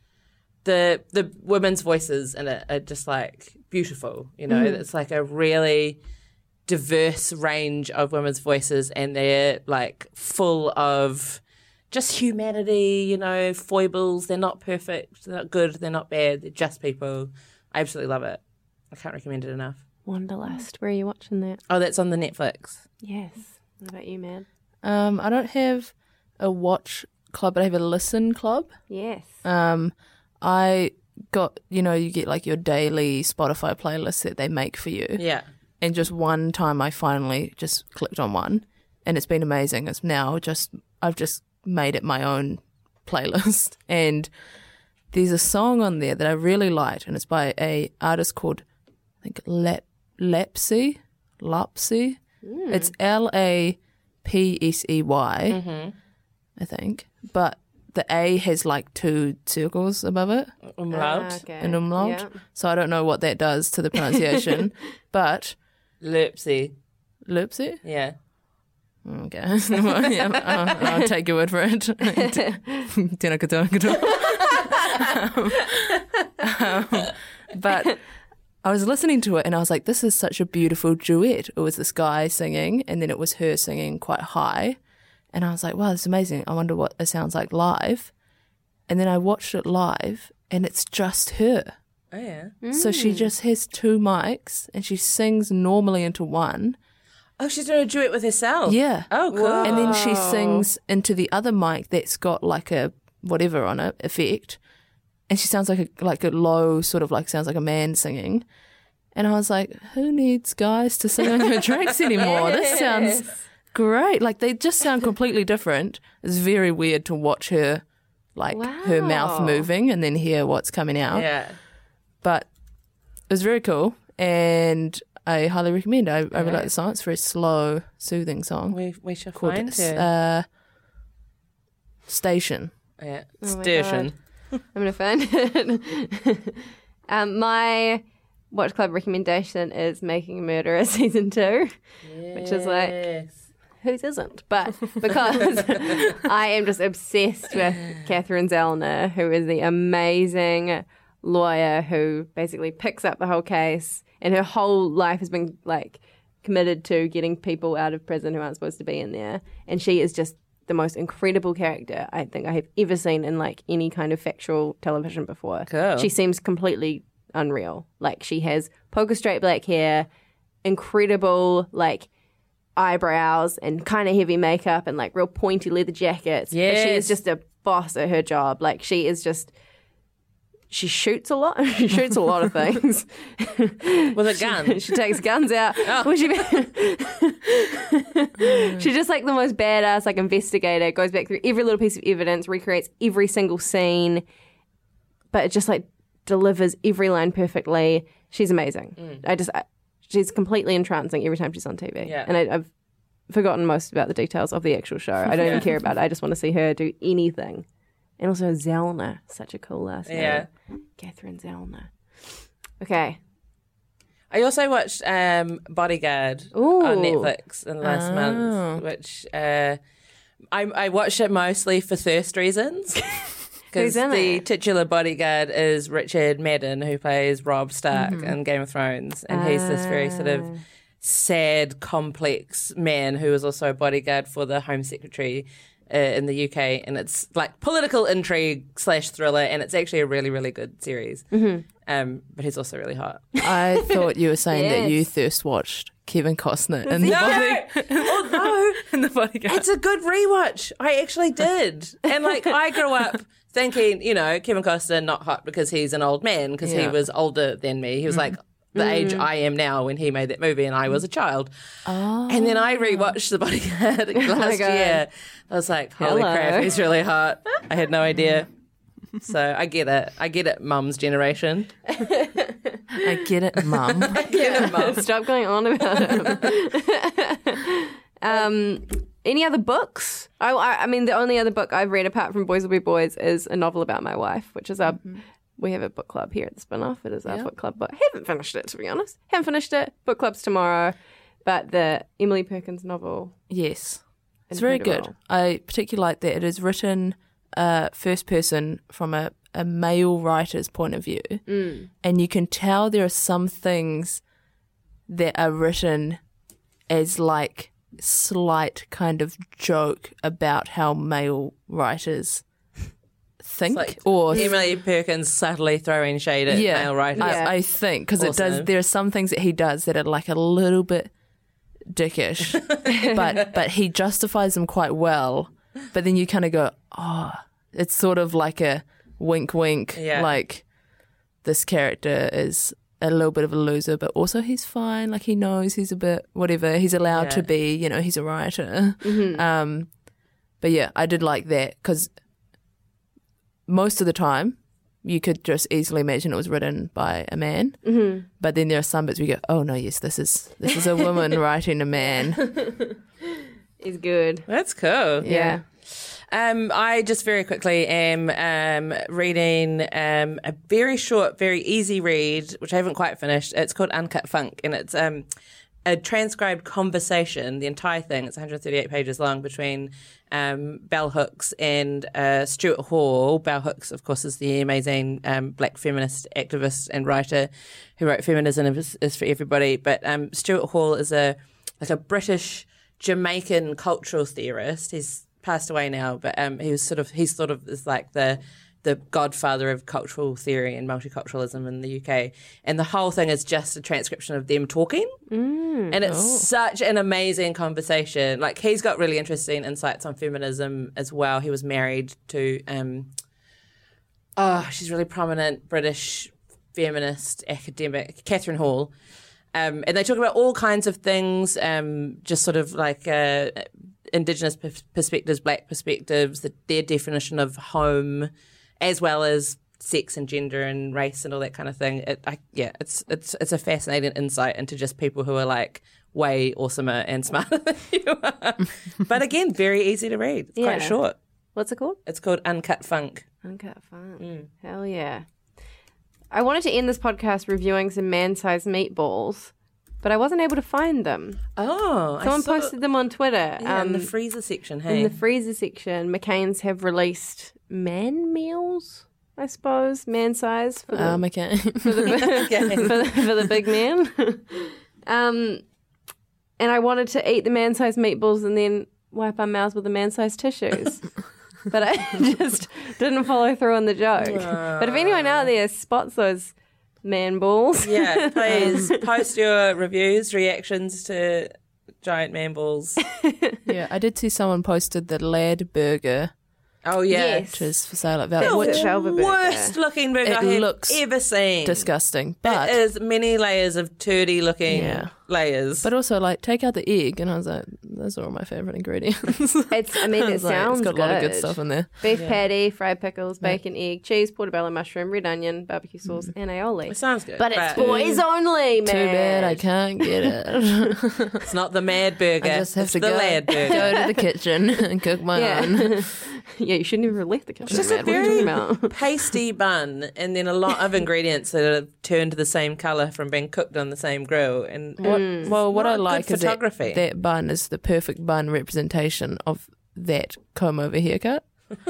the the women's voices in it are just like beautiful. You know, mm. it's like a really diverse range of women's voices, and they're like full of just humanity, you know, foibles. They're not perfect, they're not good, they're not bad, they're just people. I absolutely love it. I can't recommend it enough. Wanderlust. Where are you watching that? Oh, that's on the Netflix. Yes. What about you, man? Um, I don't have a watch club, but I have a listen club. Yes. Um, I got, you know, you get like your daily Spotify playlist that they make for you. Yeah. And just one time I finally just clicked on one, and it's been amazing. It's now just, I've just made it my own playlist. And there's a song on there that I really liked, and it's by a artist called, I think, Lap, Lapsy. Lapsy. Mm. It's L A P S E Y, mm-hmm. I think. But the A has like two circles above it. Umlaut. Ah, okay. An umlaut. Yeah. So I don't know what that does to the pronunciation. But Lupsy. Lupsy? Yeah. Okay. Well, yeah, I'll, I'll take your word for it. Tēnā katoa katoa. um, um, but I was listening to it and I was like, this is such a beautiful duet. It was this guy singing and then it was her singing quite high. And I was like, wow, this is amazing. I wonder what it sounds like live. And then I watched it live and it's just her. Oh, yeah. Mm. So she just has two mics and she sings normally into one. Oh, she's doing a duet with herself? Yeah. Oh, cool. Whoa. And then she sings into the other mic that's got like a whatever on it, effect. And she sounds like a like a low, sort of like sounds like a man singing. And I was like, who needs guys to sing on her tracks anymore? Yes. This sounds great. Like they just sound completely different. It's very weird to watch her, like Wow. her mouth moving and then hear what's coming out. Yeah. But it was very cool. And I highly recommend it. I, I really Yeah. like the song. It's a very slow, soothing song. We we shall called find S- her. uh, Station. Yeah. Oh my Station. I'm going to find it. um, my watch club recommendation is Making a Murderer season two, which is like, Yes. whose isn't? But because I am just obsessed with Catherine Zellner, who is the amazing lawyer who basically picks up the whole case, and her whole life has been like committed to getting people out of prison who aren't supposed to be in there. And she is just the most incredible character I think I have ever seen in like any kind of factual television before. Cool. She seems completely unreal. Like she has poker straight black hair, incredible like eyebrows and kind of heavy makeup and like real pointy leather jackets. But she Yes. is just a boss at her job. Like she is just, she shoots a lot. She shoots a lot of things. With a gun. She takes guns out. Oh. Well, she, she's just like the most badass like investigator. Goes back through every little piece of evidence, recreates every single scene, but it just like delivers every line perfectly. She's amazing. Mm. I just, I, she's completely entrancing every time she's on T V. Yeah. And I, I've forgotten most about the details of the actual show. I don't even care about it. I just want to see her do anything. And also Zellner, such a cool last name. Yeah. Catherine Zellner. Okay. I also watched um, Bodyguard Ooh. on Netflix in the last Oh. month, which uh, I, I watched it mostly for thirst reasons. Because Who's in the it? titular bodyguard is Richard Madden, who plays Robb Stark in Game of Thrones. And he's this very sort of sad, complex man who is also a bodyguard for the Home Secretary uh, in the U K. And it's like political intrigue slash thriller, and it's actually a really, really good series. Mm-hmm. Um, but he's also really hot. I thought you were saying that you Yes. thirst watched Kevin Costner in the No! body Although, in the Bodyguard. It's a good rewatch. I actually did. And like I grew up thinking, you know, Kevin Costner not hot because he's an old man because he Yeah. was older than me. He was like the age I am now when he made that movie and I was a child. Oh. And then I rewatched The Bodyguard last God. year. I was like, holy Hello. crap, he's really hot. I had no idea. So I get it. I get it, mum's generation. I get it, Mum. Stop going on about him. um, any other books? I, I, I mean, the only other book I've read apart from Boys Will Be Boys is a novel about my wife, which is our. Mm-hmm. We have a book club here at the Spin-Off. It is our Yeah. book club book. Haven't finished it, to be honest. Haven't finished it. Book club's tomorrow. But the Emily Perkins novel. Yes. It's very good. Incredible. I particularly like that it is written uh, first person from a, a male writer's point of view. Mm. And you can tell there are some things that are written as like slight kind of joke about how male writers think Like or Emily Perkins subtly throwing shade at yeah, male writers. I, Yeah. I think because it does. Awesome. There are some things that he does that are like a little bit dickish, but but he justifies them quite well. But then you kind of go, oh, it's sort of like a wink, wink. Yeah. Like this character is a little bit of a loser, but also he's fine. Like he knows he's a bit whatever. He's allowed Yeah. to be. You know, he's a writer. Um, but yeah, I did like that because most of the time you could just easily imagine it was written by a man. Mm-hmm. But then there are some bits where you go, oh no, yes, this is this is a woman writing a man. Is good. That's cool. Yeah. Um, I just very quickly am um, reading um, a very short, very easy read, which I haven't quite finished. It's called Uncut Funk, and it's um, a transcribed conversation, the entire thing. It's one hundred thirty-eight pages long between um, Bell Hooks and uh, Stuart Hall. Bell Hooks, of course, is the amazing um, black feminist activist and writer who wrote Feminism is, is for Everybody. But um, Stuart Hall is a like a British Jamaican cultural theorist. He's passed away now, but um, he was sort of he's sort of is like the the godfather of cultural theory and multiculturalism in the U K. And the whole thing is just a transcription of them talking. Mm, and it's such an amazing conversation. Like he's got really interesting insights on feminism as well. He was married to um oh, she's really prominent British feminist academic, Catherine Hall. Um, and they talk about all kinds of things, um, just sort of like uh, Indigenous p- perspectives, black perspectives, the, their definition of home, as well as sex and gender and race and all that kind of thing. It, I, yeah, it's it's it's a fascinating insight into just people who are like way awesomer and smarter than you are. But again, very easy to read. It's Yeah. quite short. What's it called? It's called Uncut Funk. Uncut Fun. Hell yeah. I wanted to end this podcast reviewing some man-sized meatballs, but I wasn't able to find them. Oh, Someone I saw, posted them on Twitter. yeah, in the um, freezer section. Hey, in the freezer section. McCain's have released man meals, I suppose, man size for the, Um, okay. for, the, for, the, for the big man. um, and I wanted to eat the man-sized meatballs and then wipe our mouths with the man-sized tissues. But I just didn't follow through on the joke. But if anyone out there spots those man balls, yeah, please post your reviews, reactions to giant man balls. Yeah, I did see someone posted the Lad Burger, Oh yeah, Yes. which is for sale at the Velvet, which Velvet burger. worst looking burger It I have looks ever seen. disgusting. But it is many layers of turdy looking Yeah. layers. but also like take out the egg, and I was like, those are all my favorite ingredients. it's. I mean, I it was like, sounds it's got good. a lot of good stuff in there. Beef patty, fried pickles, bacon, egg, cheese, portobello mushroom, red onion, barbecue sauce, and aioli. it sounds good, But it's boys only, man. Too bad I can't get it. it's not the mad burger. I just have it's to the go, lad burger. go to the kitchen and cook my own. Yeah. Yeah, you shouldn't even have left the kitchen. It's just a man. What are you very talking about? pasty bun, and then a lot of ingredients that have turned the same colour from being cooked on the same grill. And What, well, what not I good like is that, photography. that bun is the perfect bun representation of that comb over haircut.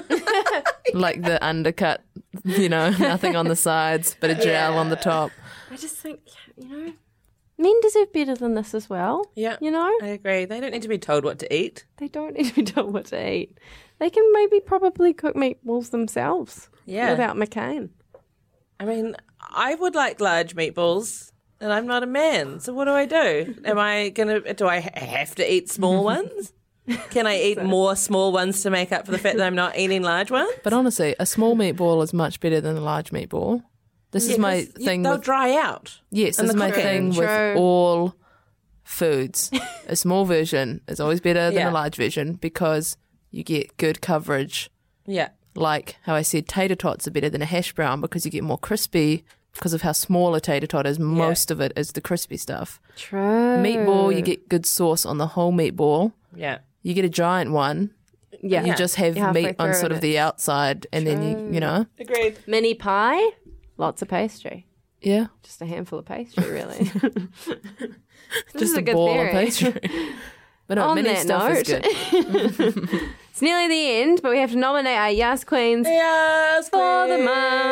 Like the undercut, you know, nothing on the sides, but a gel on the top. I just think, you know, men deserve better than this as well. yeah, You know, I agree. They don't need to be told what to eat. they don't need to be told what to eat. They can maybe probably cook meatballs themselves. Yeah. Without McCain. I mean, I would like large meatballs, and I'm not a man. So what do I do? Am I gonna? Do I ha- have to eat small ones? Can I eat more small ones to make up for the fact that I'm not eating large ones? But honestly, a small meatball is much better than a large meatball. This Yeah, is my 'cause you- thing They'll with dry out. yes, in this is the my cooking. thing True. with all foods. A small version is always better than Yeah. a large version because you get good coverage. Yeah. Like how I said, tater tots are better than a hash brown because you get more crispy because of how small a tater tot is. Most of it is the crispy stuff. True. Meatball, you get good sauce on the whole meatball. Yeah. You get a giant one. Yeah. You just have You're halfway meat on through sort of and the outside, and then you, you know, Agreed. Mini pie, lots of pastry. yeah, Just a handful of pastry, really. This is just a, good ball theory. of pastry. But no, On mini that stuff note, is good. It's nearly the end, but we have to nominate our Yas Queens. Yes, For the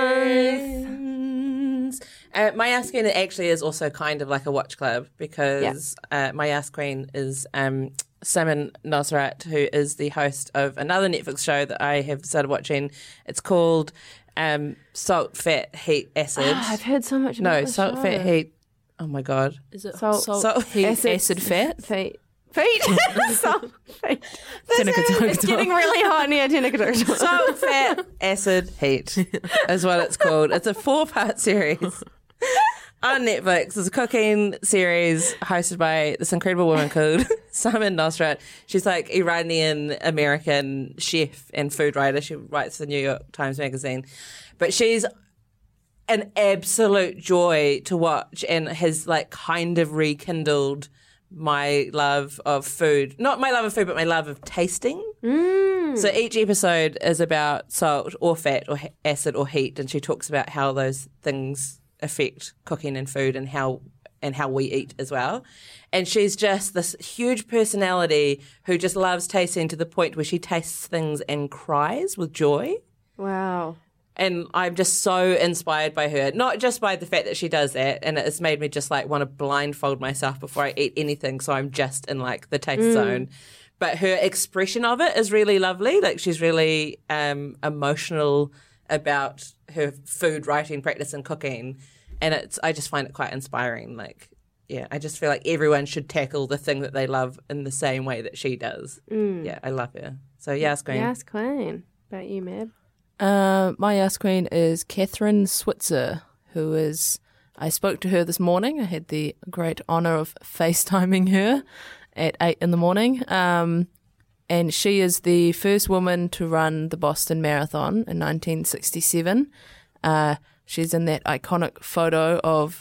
month. Uh, my Ask Queen actually is also kind of like a watch club because uh, my Ask Queen is um, Simon Nosrat, who is the host of another Netflix show that I have started watching. It's called um, Salt, Fat, Heat, Acid. I've heard so much about no, this Salt, show. Fat, Heat. Oh my God. Is it Salt- salt, salt, heat, acid- acid, fat? Feet. Feet. Salt, feet. Tenaka It's getting really hot near Tenaka. Salt, Fat, Acid, Heat is what it's called. It's a four-part series on Netflix. It's a cooking series hosted by this incredible woman called Simon Nosrat. She's like Iranian-American chef and food writer. She writes for the New York Times Magazine. But she's an absolute joy to watch and has like kind of rekindled my love of food. Not my love of food, but my love of tasting. Mm. So each episode is about salt or fat or ha- acid or heat, and she talks about how those things affect cooking and food and how and how we eat as well. And she's just this huge personality who just loves tasting to the point where she tastes things and cries with joy. Wow. And I'm just so inspired by her, not just by the fact that she does that, and it's made me just like want to blindfold myself before I eat anything, so I'm just in like the taste zone. But her expression of it is really lovely. Like she's really um, emotional about her food writing practice and cooking, and it's I just find it quite inspiring. Like, yeah, I just feel like everyone should tackle the thing that they love in the same way that she does. Yeah, I love her. So Yas Queen. Yas Queen. About you, Mab? Uh, my Yas Queen is Catherine Switzer, who is. I spoke to her this morning. I had the great honour of FaceTiming her at eight in the morning. Um, and she is the first woman to run the Boston Marathon in nineteen sixty-seven. Uh, she's in that iconic photo of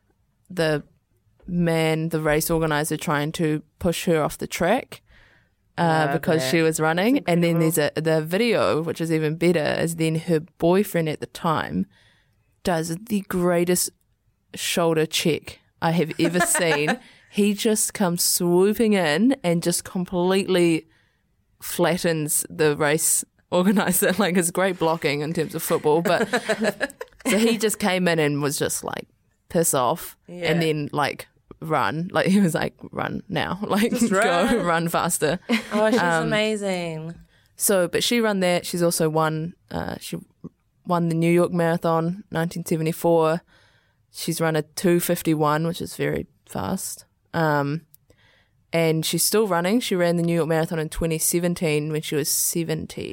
the man, the race organizer, trying to push her off the track. Uh, Love because it. she was running, and then there's a the video, which is even better, is then her boyfriend at the time does the greatest shoulder check I have ever seen. He just comes swooping in and just completely flattens the race organizer. Like, it's great blocking in terms of football, but so he just came in and was just like piss off, Yeah. and then like. Run, like he was like, run now, like Just go run. run faster. Oh, she's amazing. So, but she ran that. She's also won. Uh, she won the New York Marathon, nineteen seventy-four. She's run a two fifty-one, which is very fast. Um, and she's still running. She ran the New York Marathon in twenty seventeen when she was seventy.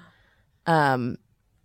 Um,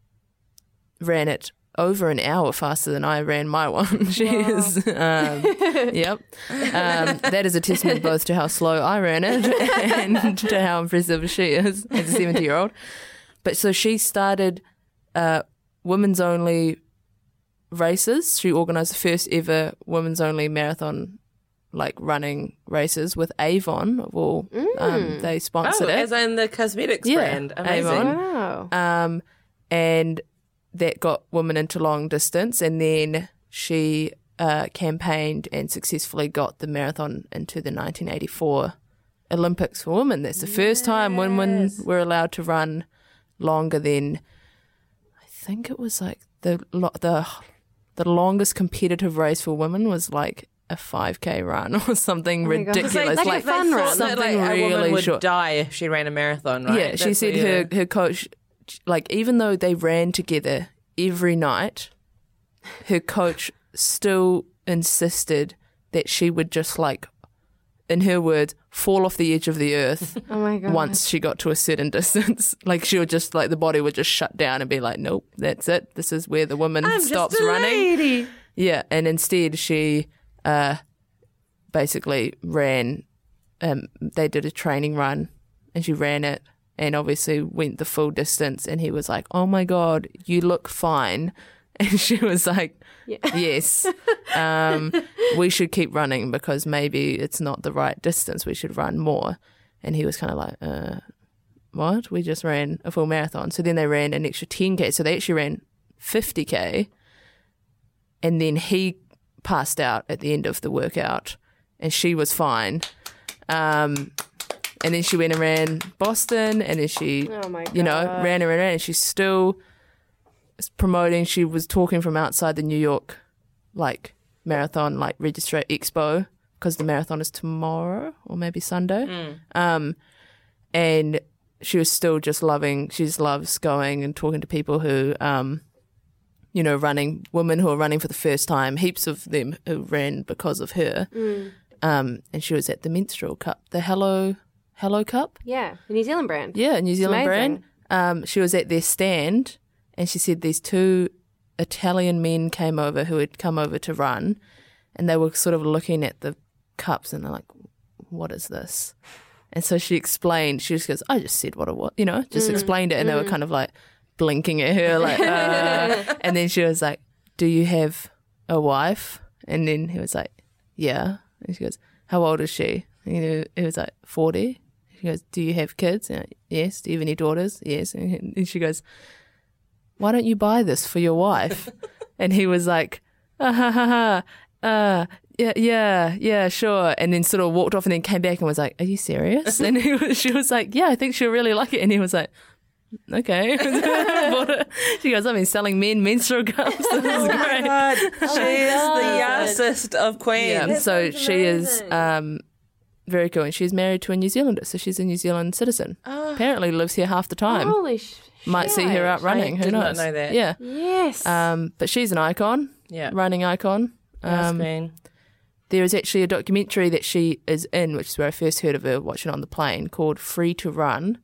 ran it over an hour faster than I ran my one. She is, um, yep. Um, that is a testament both to how slow I ran it and to how impressive she is as a seventy-year-old. But so she started uh, women's only races. She organised the first ever women's only marathon, like running races with Avon of all. Um, they sponsored Oh, it. as in the cosmetics Yeah, brand. Amazing. Avon. Wow. Um, and that got women into long distance, and then she uh, campaigned and successfully got the marathon into the nineteen eighty-four Olympics for women. That's the first time women were allowed to run longer than, I think it was like the lo- the the longest competitive race for women was like a five K run or something my God. ridiculous. Like- like a Like, fun they run. thought that, Something like, a woman really would short. die if she ran a marathon, right? Yeah, she That's said what her, you- her coach, like, even though they ran together every night, her coach still insisted that she would just, like, in her words, fall off the edge of the earth Oh my god. once she got to a certain distance. Like she would just like the body would just shut down and be like, nope, that's it. This is where the woman I'm stops just a running. lady. Yeah, and instead she uh, basically ran. Um, they did a training run, and she ran it, and obviously went the full distance. And he was like, "Oh my god, you look fine," and she was like, Yeah. "Yes, um, we should keep running because maybe it's not the right distance. We should run more." And he was kind of like, uh, "What? We just ran a full marathon." So then they ran an extra ten K. So they actually ran fifty K. And then he passed out at the end of the workout, and she was fine. Um, and then she went and ran Boston, and then she, Oh my god. you know, ran and ran, and she's still promoting. She was talking from outside the New York, like, marathon, like, registra expo, because the marathon is tomorrow or maybe Sunday. Mm. Um, and she was still just loving, she just loves going and talking to people who, um, you know, running, women who are running for the first time, heaps of them who ran because of her. Mm. Um, and she was at the Menstrual Cup, the Hello Hello Cup. Yeah, the New Zealand brand. Yeah, New Zealand amazing. brand. Um, she was at their stand, and she said these two Italian men came over who had come over to run, and they were sort of looking at the cups, and they're like, "What is this?" And so she explained. She just goes, "I just said what it was," you know, just Mm. explained it, and they were kind of like blinking at her, like, uh. And then she was like, "Do you have a wife?" And then he was like, "Yeah." And she goes, "How old is she?" And he he was like, forty. She goes, "Do you have kids?" And like, "Yes." "Do you have any daughters?" "Yes." And and she goes, "Why don't you buy this for your wife?" And he was like, ah, ha, ha, ha. Uh, yeah, yeah, yeah, sure. And then sort of walked off and then came back and was like, "Are you serious?" And he was, she was like, "Yeah, I think she'll really like it." And he was like, "Okay." Bought it. She goes, "I've been selling men menstrual cups. This is great." God, she is the youngest of queens. Yeah, so she is um, very cool. And she's married to a New Zealander, so she's a New Zealand citizen. Oh. Apparently lives here half the time. Holy sh- Might see her out shit. running. I Who did not knows? know that. Yeah. Yes. Um, but she's an icon, Yeah. running icon. Yes, Um, queen. there is actually a documentary that she is in, which is where I first heard of her watching on the plane, called Free to Run.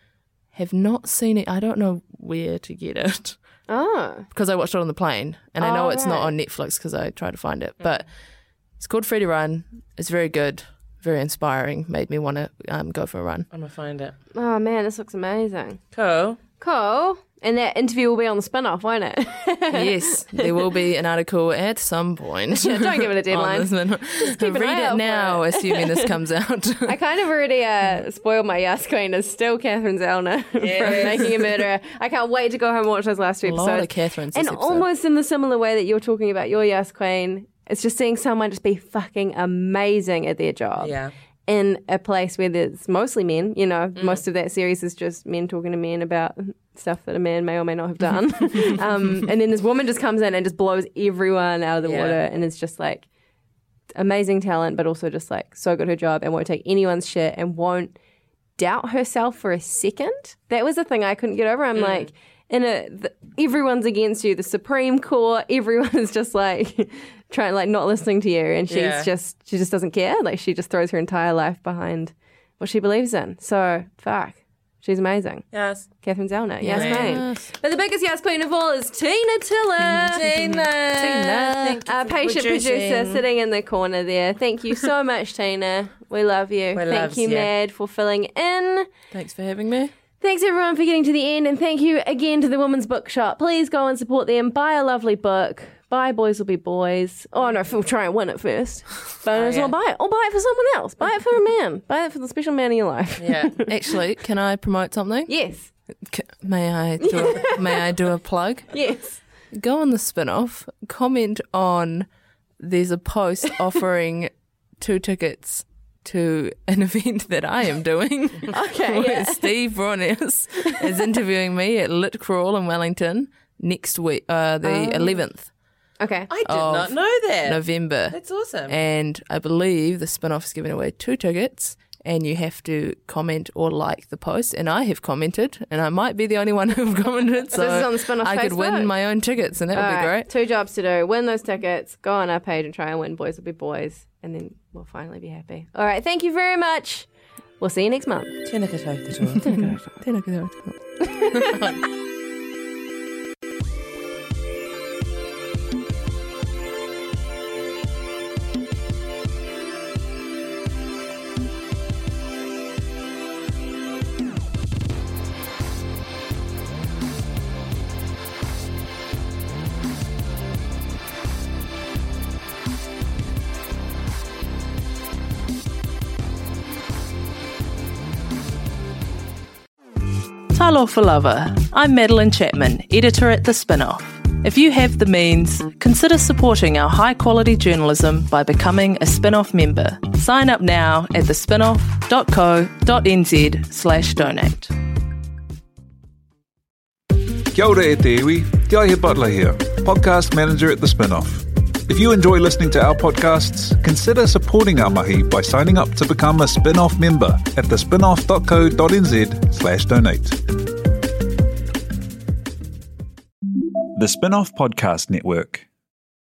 Have not seen it. I don't know where to get it oh. because I watched it on the plane, and I know Oh, it's not right. on Netflix because I tried to find it. But it's called Free to Run. It's very good, very inspiring. Made me want to um, go for a run. I'm going to find it. Oh man, this looks amazing. Cool. Cool. And that interview will be on the spin-off, won't it? Yes, there will be an article at some point. Yeah, don't give it a deadline. on this. keep an Read eye it out for now, it. assuming this comes out. I kind of already uh, spoiled my Yas Queen is still Catherine Zellner from Yes. Making a Murderer. I can't wait to go home and watch those last two A episodes. lot of Catherine's this And episode. almost in the similar way that you're talking about your Yas Queen, it's just seeing someone just be fucking amazing at their job. Yeah. In a place where there's mostly men, you know, most of that series is just men talking to men about stuff that a man may or may not have done. um, and then this woman just comes in and just blows everyone out of the Yeah. water, and it's just like amazing talent, but also just like so good at her job and won't take anyone's shit and won't doubt herself for a second. That was the thing I couldn't get over. I'm like, in a the, everyone's against you. The Supreme Court, everyone is just like trying, like not listening to you, and she's Yeah. just she just doesn't care. Like she just throws her entire life behind what she believes in. So fuck, she's amazing. Yes. Catherine Zellner, yes, Yeah. queen. But the biggest yes queen of all is Tina Tiller. Tina. Tina. Our patient producer sitting in the corner there. Thank you so much, Tina. We love you. We Thank loves you, ya. Mad, for filling in. Thanks for having me. Thanks everyone for getting to the end, and thank you again to the Women's Bookshop. Please go and support them. Buy a lovely book. Buy Boys Will Be Boys. Oh no, we'll try and win it first. But Oh, as yeah. well buy it. Or buy it for someone else. Buy it for a man. Buy it for the special man in your life. Yeah. Actually, can I promote something? Yes. C- May I do a, may I do a plug? Yes. Go on the spin-off, comment on there's a post offering two tickets to an event that I am doing. Okay, where yeah. Steve Bronius is interviewing me at Lit Crawl in Wellington next week, uh, the Oh. eleventh Okay. I did Of not know that. November. That's awesome. And I believe the spin-off is giving away two tickets, and you have to comment or like the post. And I have commented, and I might be the only one who've commented. So this is on the Spin-Off I could Facebook? win my own tickets, and that would All be right, great. Two jobs to do. Win those tickets. Go on our page and try and win Boys Will Be Boys. and then we'll finally be happy. All right, thank you very much. We'll see you next month. Tēnā koutou. Tēnā koutou. Talofa lover, I'm Madeline Chapman, editor at The Spin-Off. If you have the means, consider supporting our high-quality journalism by becoming a Spin-Off member. Sign up now at thespinoff.co.nz slash donate. Kia ora e te iwi, Te Aihe Butler here, podcast manager at The Spin-Off. If you enjoy listening to our podcasts, consider supporting our mahi by signing up to become a Spin-Off member at thespinoff.co.nz slash donate. The Spin-Off Podcast Network.